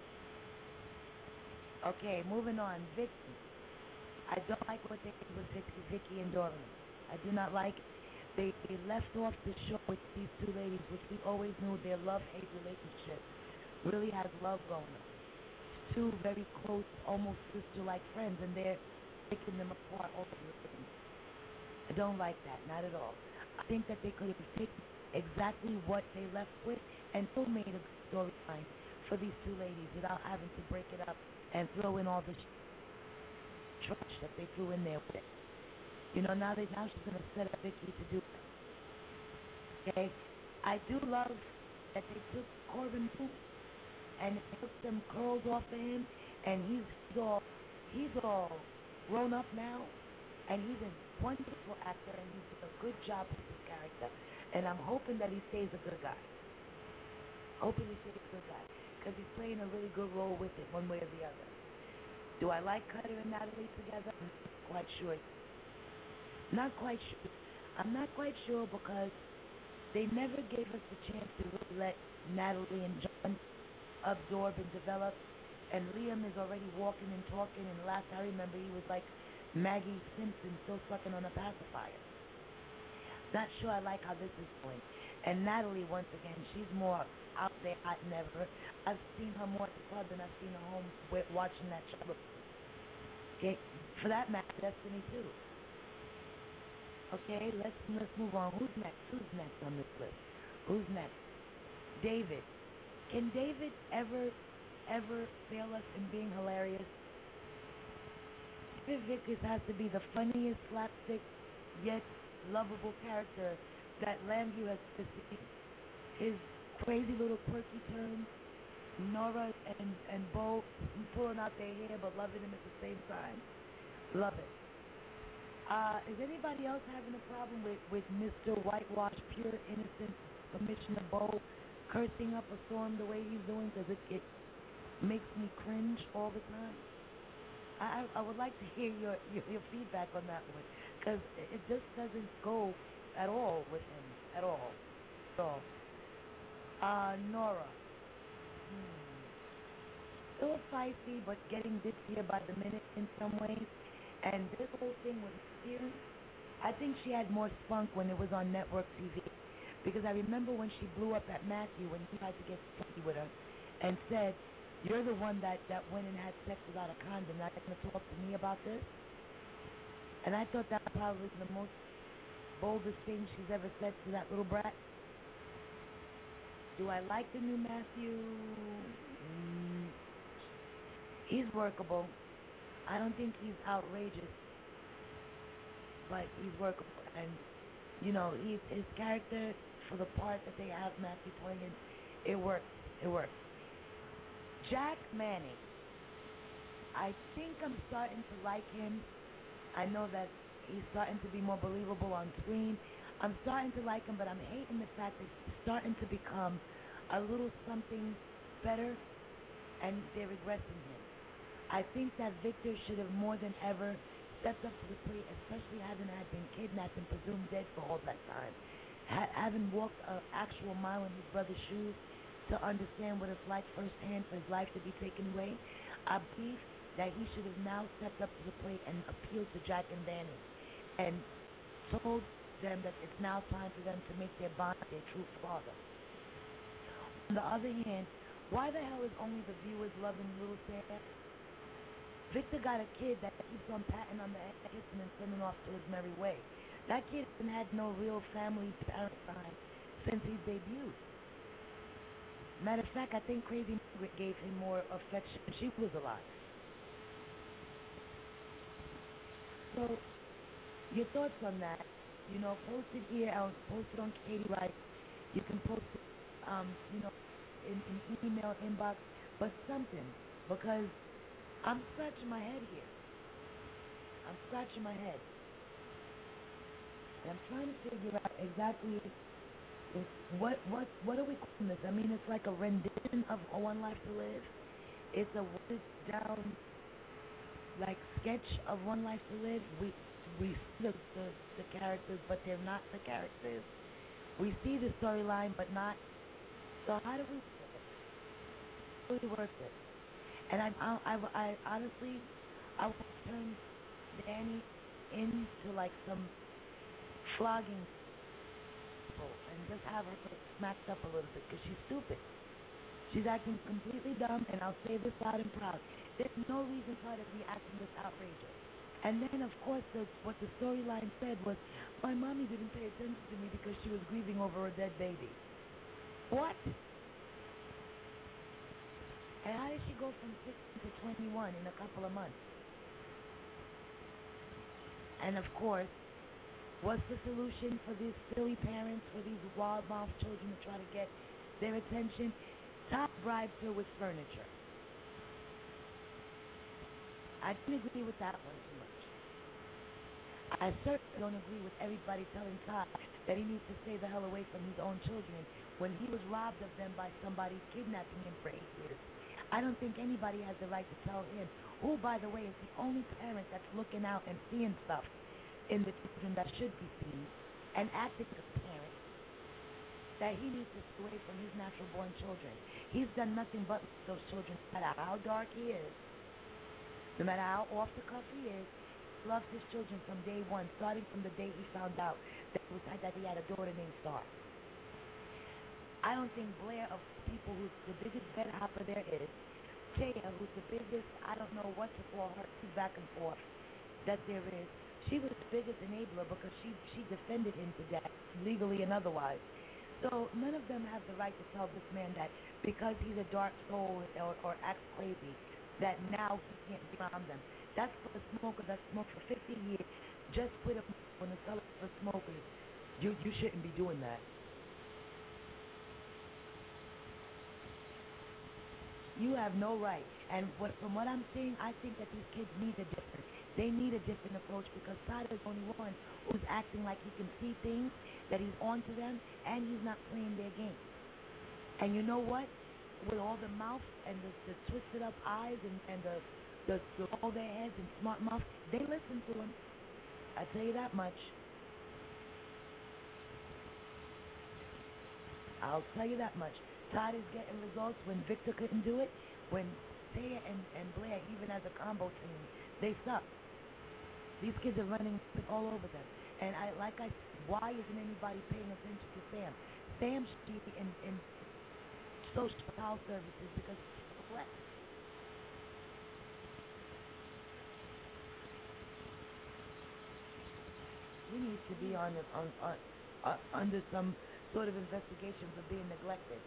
Okay, moving on. Vicky. I don't like what they did with Vicky, Vicky and Dorian. I do not like it. They, they left off the show with these two ladies, which we always knew their love-hate relationship really has love going on. Two very close, almost sister-like friends, and they're taking them apart all the time. I don't like that, not at all. I think that they could have taken exactly what they left with and still made a storyline for these two ladies without having to break it up and throw in all the sh- trash that they threw in there with it. You know, now they now she's gonna set up Vicky to do it. Okay, I do love that they took Corbin Blue and they took some curls off of him, and he's, he's all he's all grown up now, and he's a wonderful actor, and he did a good job with his character. And I'm hoping that he stays a good guy. Hoping he stays a good guy, because he's playing a really good role with it, one way or the other. Do I like Cutter and Natalie together? I'm not quite sure. Not quite sure. I'm not quite sure because they never gave us the chance to really let Natalie and John absorb and develop. And Liam is already walking and talking, and last I remember he was like Maggie Simpson still sucking on a pacifier. Not sure I like how this is going. And Natalie, once again, she's more out there hot than ever. I've seen her more at the club than I've seen her home with watching that show. Okay, for that matter, Destiny too. Okay, let's let's move on. Who's next? Who's next on this list? Who's next? David. Can David ever, ever fail us in being hilarious? David Vickers has to be the funniest slapstick, yet lovable character that Lambview has ever seen. His crazy little quirky turns, Nora and, and Bo pulling out their hair but loving him at the same time. Love it. Uh, is anybody else having a problem with, with Mister Whitewash, pure innocent Commissioner Bo cursing up a storm the way he's doing? Because it, it makes me cringe all the time. I, I would like to hear your, your, your feedback on that one, because it just doesn't go at all with him, at all. So, uh, Nora. Hmm. Still feisty, but getting ditzier by the minute in some ways. And this whole thing with Steven, I think she had more spunk when it was on network T V. Because I remember when she blew up at Matthew when he tried to get funky with her and said, you're the one that, that went and had sex without a condom. Not going to talk to me about this? And I thought that was probably the most boldest thing she's ever said to that little brat. Do I like the new Matthew? Mm, he's workable. I don't think he's outrageous, but he's workable. And, you know, he's, his character for the part that they have Matthew playing, it works. It works. Jack Manning. I think I'm starting to like him. I know that he's starting to be more believable on screen. I'm starting to like him, but I'm hating the fact that he's starting to become a little something better, and they're regressing him. I think that Victor should have more than ever stepped up to the plate, especially having had been kidnapped and presumed dead for all that time. Ha- having walked an actual mile in his brother's shoes to understand what it's like firsthand for his life to be taken away, I believe that he should have now stepped up to the plate and appealed to Jack and Vanny and told them that it's now time for them to make their bond their true father. On the other hand, why the hell is only the viewers loving Little Sarah? Victor got a kid that keeps on patting on the head, kissing and sending off to his merry way. That kid hasn't had no real family parent time since he debuted. Matter of fact, I think Crazy Margaret gave him more affection when she was alive. So, your thoughts on that. You know, post it here. I'll post it on Katie Rice. You can post it, um, you know, in an email inbox, but something, because I'm scratching my head here. I'm scratching my head. And I'm trying to figure out exactly what what what are we calling this? I mean, it's like a rendition of A One Life to Live. It's a watered down, like, sketch of One Life to Live. We we see the, the, the characters, but they're not the characters. We see the storyline, but not. So how do we? It's really worth it. And I I I, I honestly I would turn Danny into like some flogging people and just have her get smacked up a little bit because she's stupid. She's acting completely dumb, and I'll say this loud and proud. There's no reason for her to be acting this outrageous. And then, of course, the, what the storyline said was, my mommy didn't pay attention to me because she was grieving over a dead baby. What? And how did she go from sixteen to twenty-one in a couple of months? And, of course, what's the solution for these silly parents, for these wild-mouthed children to try to get their attention? Todd bribed her with furniture. I didn't agree with that one too much. I certainly don't agree with everybody telling Todd that he needs to stay the hell away from his own children when he was robbed of them by somebody kidnapping him for eight years. I don't think anybody has the right to tell him, who, by the way, is the only parent that's looking out and seeing stuff in the children that should be seen, and acting as a parent, that he needs to stay away from his natural-born children. He's done nothing but those children, no matter how dark he is, no matter how off-the-cuff he is. He loves his children from day one, starting from the day he found out that, was, that he had a daughter named Star. I don't think Blair, of people who's the biggest bed hopper there is, Taya, who's the biggest, I don't know what to call her, she's back and forth, that there is, she was the biggest enabler because she, she defended him to death, legally and otherwise. So none of them have the right to tell this man that because he's a dark soul or, or acts crazy, that now he can't be around them. That's for the smoker that smoked for fifty years, just quit up when the seller for smokers. You, you shouldn't be doing that. You have no right. And what, from what I'm seeing, I think that these kids need a different, they need a different approach because Todd is the only one who's acting like he can see things, that he's on to them, and he's not playing their game. And you know what? With all the mouth and the, the twisted up eyes and, and the, the, the all their heads and smart mouth, they listen to him. I tell you that much. I'll tell you that much. Todd is getting results when Victor couldn't do it, when Taya and, and Blair, even as a combo team, they suck. These kids are running all over them. And I, like I said, why isn't anybody paying attention to Sam? Sam should be in, in social health services because it's correct. He needs to be on, on, on uh, under some sort of investigation for being neglected.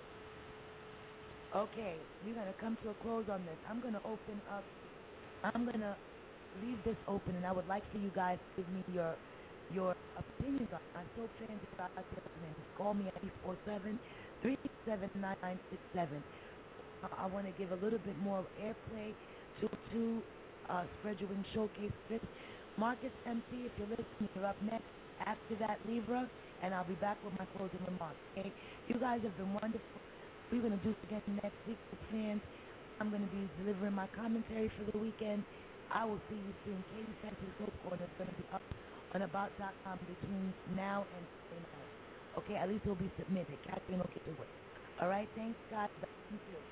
Okay, we're going to come to a close on this. I'm going to open up, I'm going to leave this open, and I would like for you guys to give me your your opinions on it. I'm so fans of God out there listening. Call me at eight four seven, three seven nine, nine six seven. I want to give a little bit more airplay to, to uh, Spread Your Wings Showcase Fifth. Marcus M C, if you're listening, you're up next. After that, Libra, and I'll be back with my closing remarks, okay? You guys have been wonderful. We're going to do this again next week with fans. I'm going to be delivering my commentary for the weekend. I will see you soon. Katie Sanchez Hope Corner is going to be up on about dot com between now and Sunday night. Okay, at least it will be submitted. Catherine will get to it. All right, thanks, God. Thank you.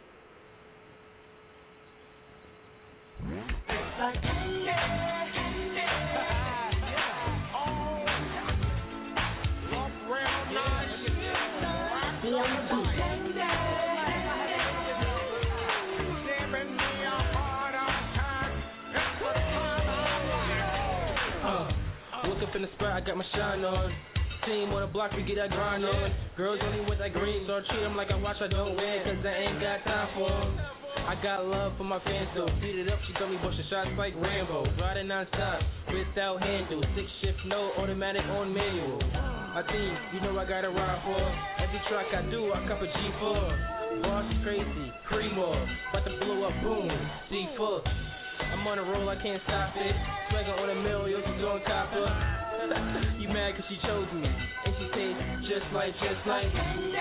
In the spot, I got my shine on. Team on the block, we get that grind on. Girls only with that green, so I treat them like I watch, I don't win, cause I ain't got time for them. I got love for my fans though. Beat it up, she got me busting shots like Rambo. Riding non-stop, without handle. Six shift, no automatic on manual. My team, you know I got a ride for. Every track I do, I cop a G four. Boss crazy, Primo, about to blow up, boom, C four. I'm on a roll, I can't stop it. Swagger on a mill, yo, she's doing copper. You mad cause she chose me, and she tastes just like, just like.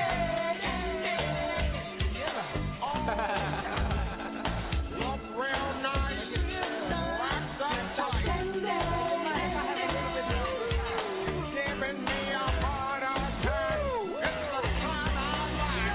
Look real nice, wax up tight. Giving me a heart attack. It's the time I like.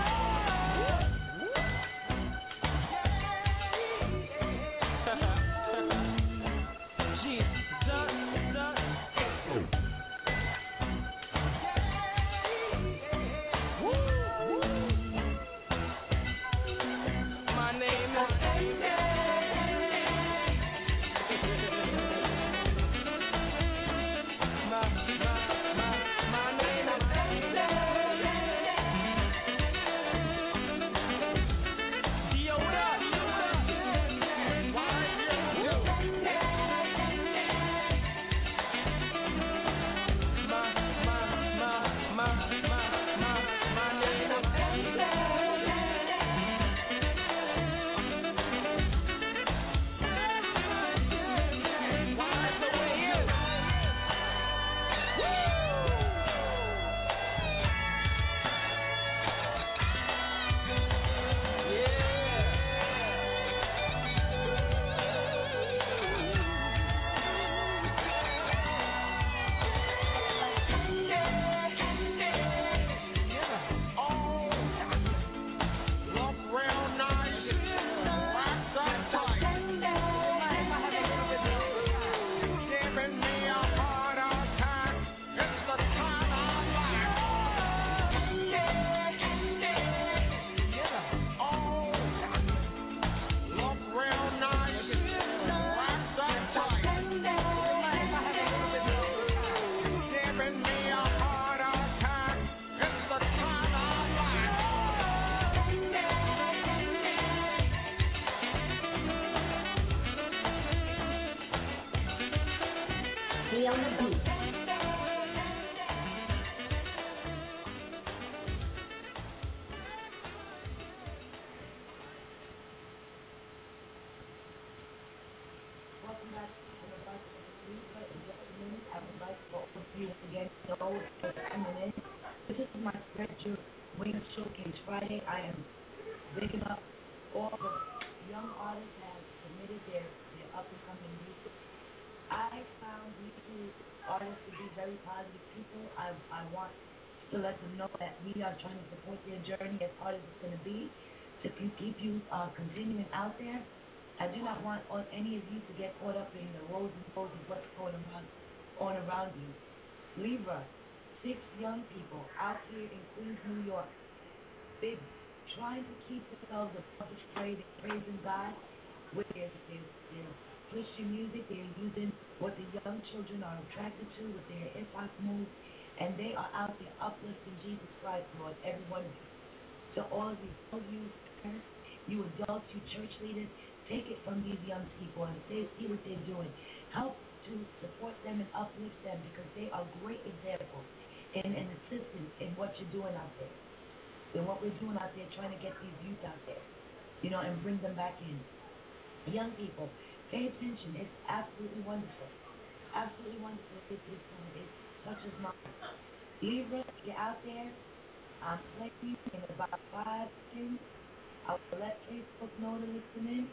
To let them know that we are trying to support their journey as hard as it's going to be, to keep you uh, continuing out there. I do not want on any of you to get caught up in the woes and woes of what's going on, on around you. Libra, six young people out here in Queens, New York. They're trying to keep themselves above the fray. They're praising God with their, their, their Christian music. They're using what the young children are attracted to with their hip-hop moves. And they are out there uplifting Jesus Christ, Lord, every one of you. So all of you, all of you parents, you adults, you church leaders, take it from these young people and say, see what they're doing. Help to support them and uplift them because they are great examples and, and assistance in what you're doing out there. And what we're doing out there, trying to get these youth out there, you know, and bring them back in. Young people, pay attention. It's absolutely wonderful. Absolutely wonderful. It, it's, it touches my heart. Libra, you're out there. I'm playing in about five things. I will let Facebook know to listen in.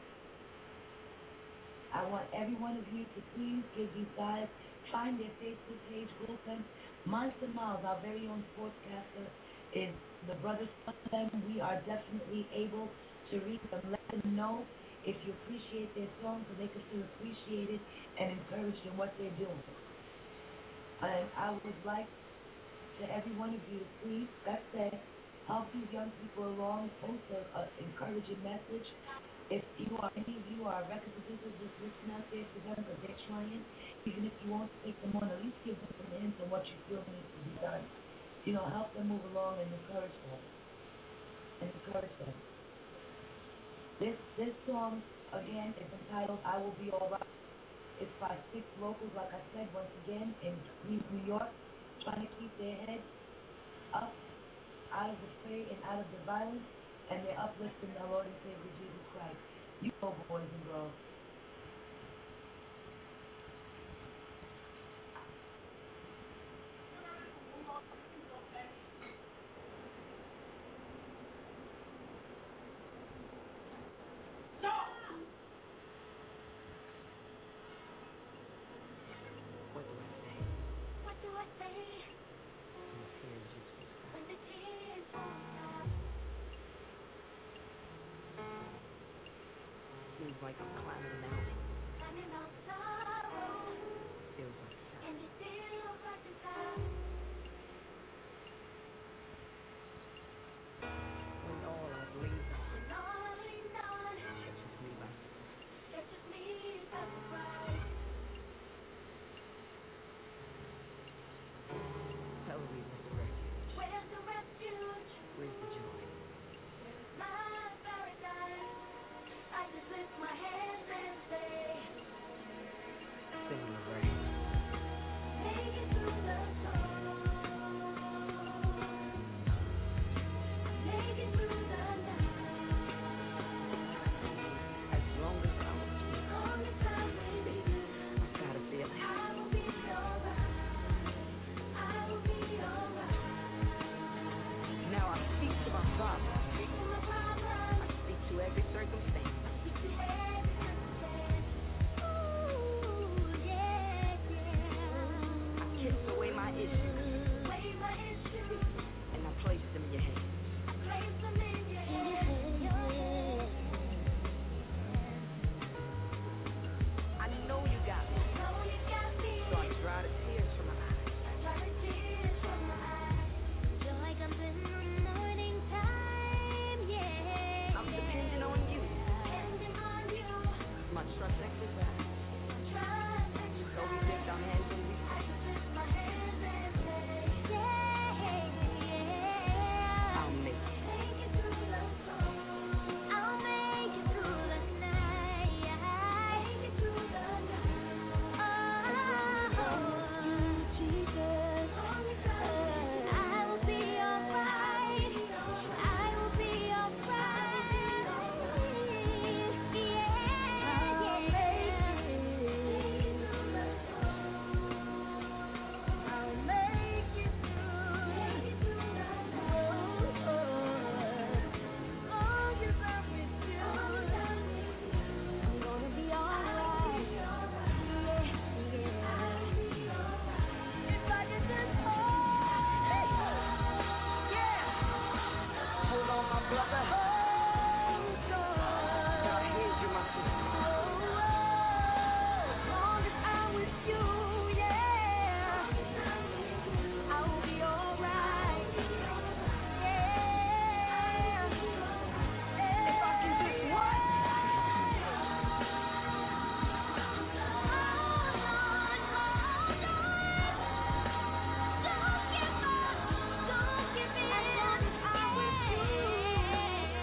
I want every one of you to please give these guys, find their Facebook page, group them. Monster Miles, our very own sportscaster, is the brothers of them. We are definitely able to reach them, let them know if you appreciate their song so they can feel appreciated and encouraged in what they're doing. And I would like to every one of you to please, that said, help these young people along, post an encouraging message. If you are, any of you are record producers, just listen out there for them because they're trying. Even if you won't take them on, at least give them some hints on what you feel needs to be done. You know, help them move along and encourage them. And encourage them. This this song again is entitled "I Will Be Alright." It's by six locals, like I said once again, in Queens, New York, trying to keep their heads up out of the fray and out of the violence, and they're uplifting the Lord and Savior Jesus Christ. You know, boys and girls. Like I'm climbing a mountain. Climbing out sorrow. Feels like that. And it feels like the top. When all I've leaned on. When all I've leaned on. Catches me by surprise. Catches me by surprise. Tell me where's the refuge. Where's the refuge? Where's the joy? Where's my paradise? I just lift my hands and say, sing the rain. Make it through the storm. Make it through the night. As long as I'm with you. As long as I'm with you. I've got a feeling. I will be alright. I will be alright. Now I speak to my problem. I speak to my problem. I speak to every circumstance. Don't give me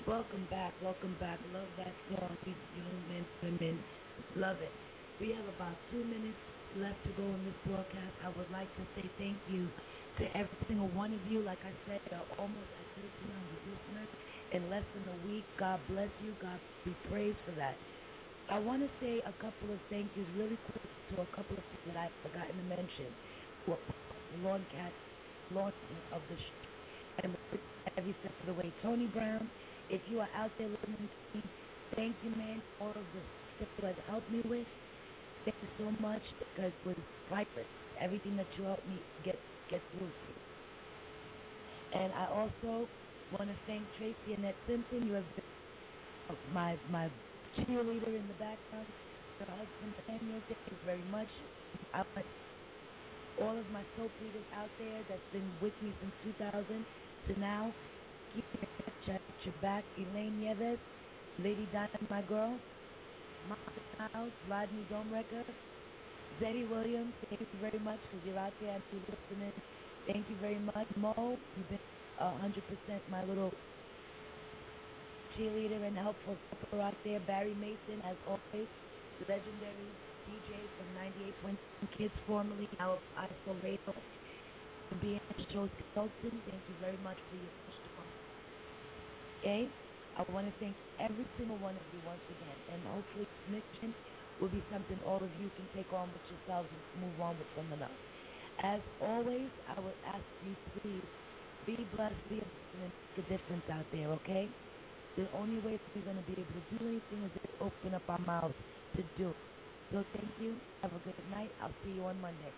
Welcome back, welcome back. Love that song. You young men, women, love it. We have about two minutes left to go in this broadcast. I would like to say thank you to every single one of you. Like I said, uh, almost at thirteen hundred listeners in less than a week. God bless you. God be praised for that. I want to say a couple of thank yous really quick to a couple of people that I've forgotten to mention. For the lawn cat launching of the show. And every step of the way, Tony Brown. If you are out there listening to me, thank you, man, for all of the stuff you have helped me with. Thank you so much because it was priceless. Everything that you helped me get get through to. And I also want to thank Tracy Annette Simpson. You have been my my cheerleader in the background. Her husband Daniel, thank you very much. I want all of my soap leaders out there that's been with me since two thousand to now. Keep your, your back. Elaine Nieves, Lady Diana, my girl. Martha House, Rodney Domrecker, Zeddy Williams, thank you very much because you're out there and you're listening. Thank you very much. Mo, you've been one hundred percent my little cheerleader and helpful supper out there. Barry Mason, as always, the legendary D J from ninety-eight point seven Kids, formerly now of Isolado, for being a show's consultant. Thank you very much for your push to come. Okay? I want to thank every single one of you once again, and hopefully this mission will be something all of you can take on with yourselves and move on with someone else. As always, I would ask you, please, be blessed, be a blessing, and make a difference out there, okay? The only way we're going to be able to do anything is to open up our mouths to do it. So thank you. Have a good night. I'll see you on Monday.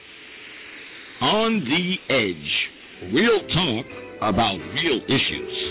On the Edge, real talk about real issues.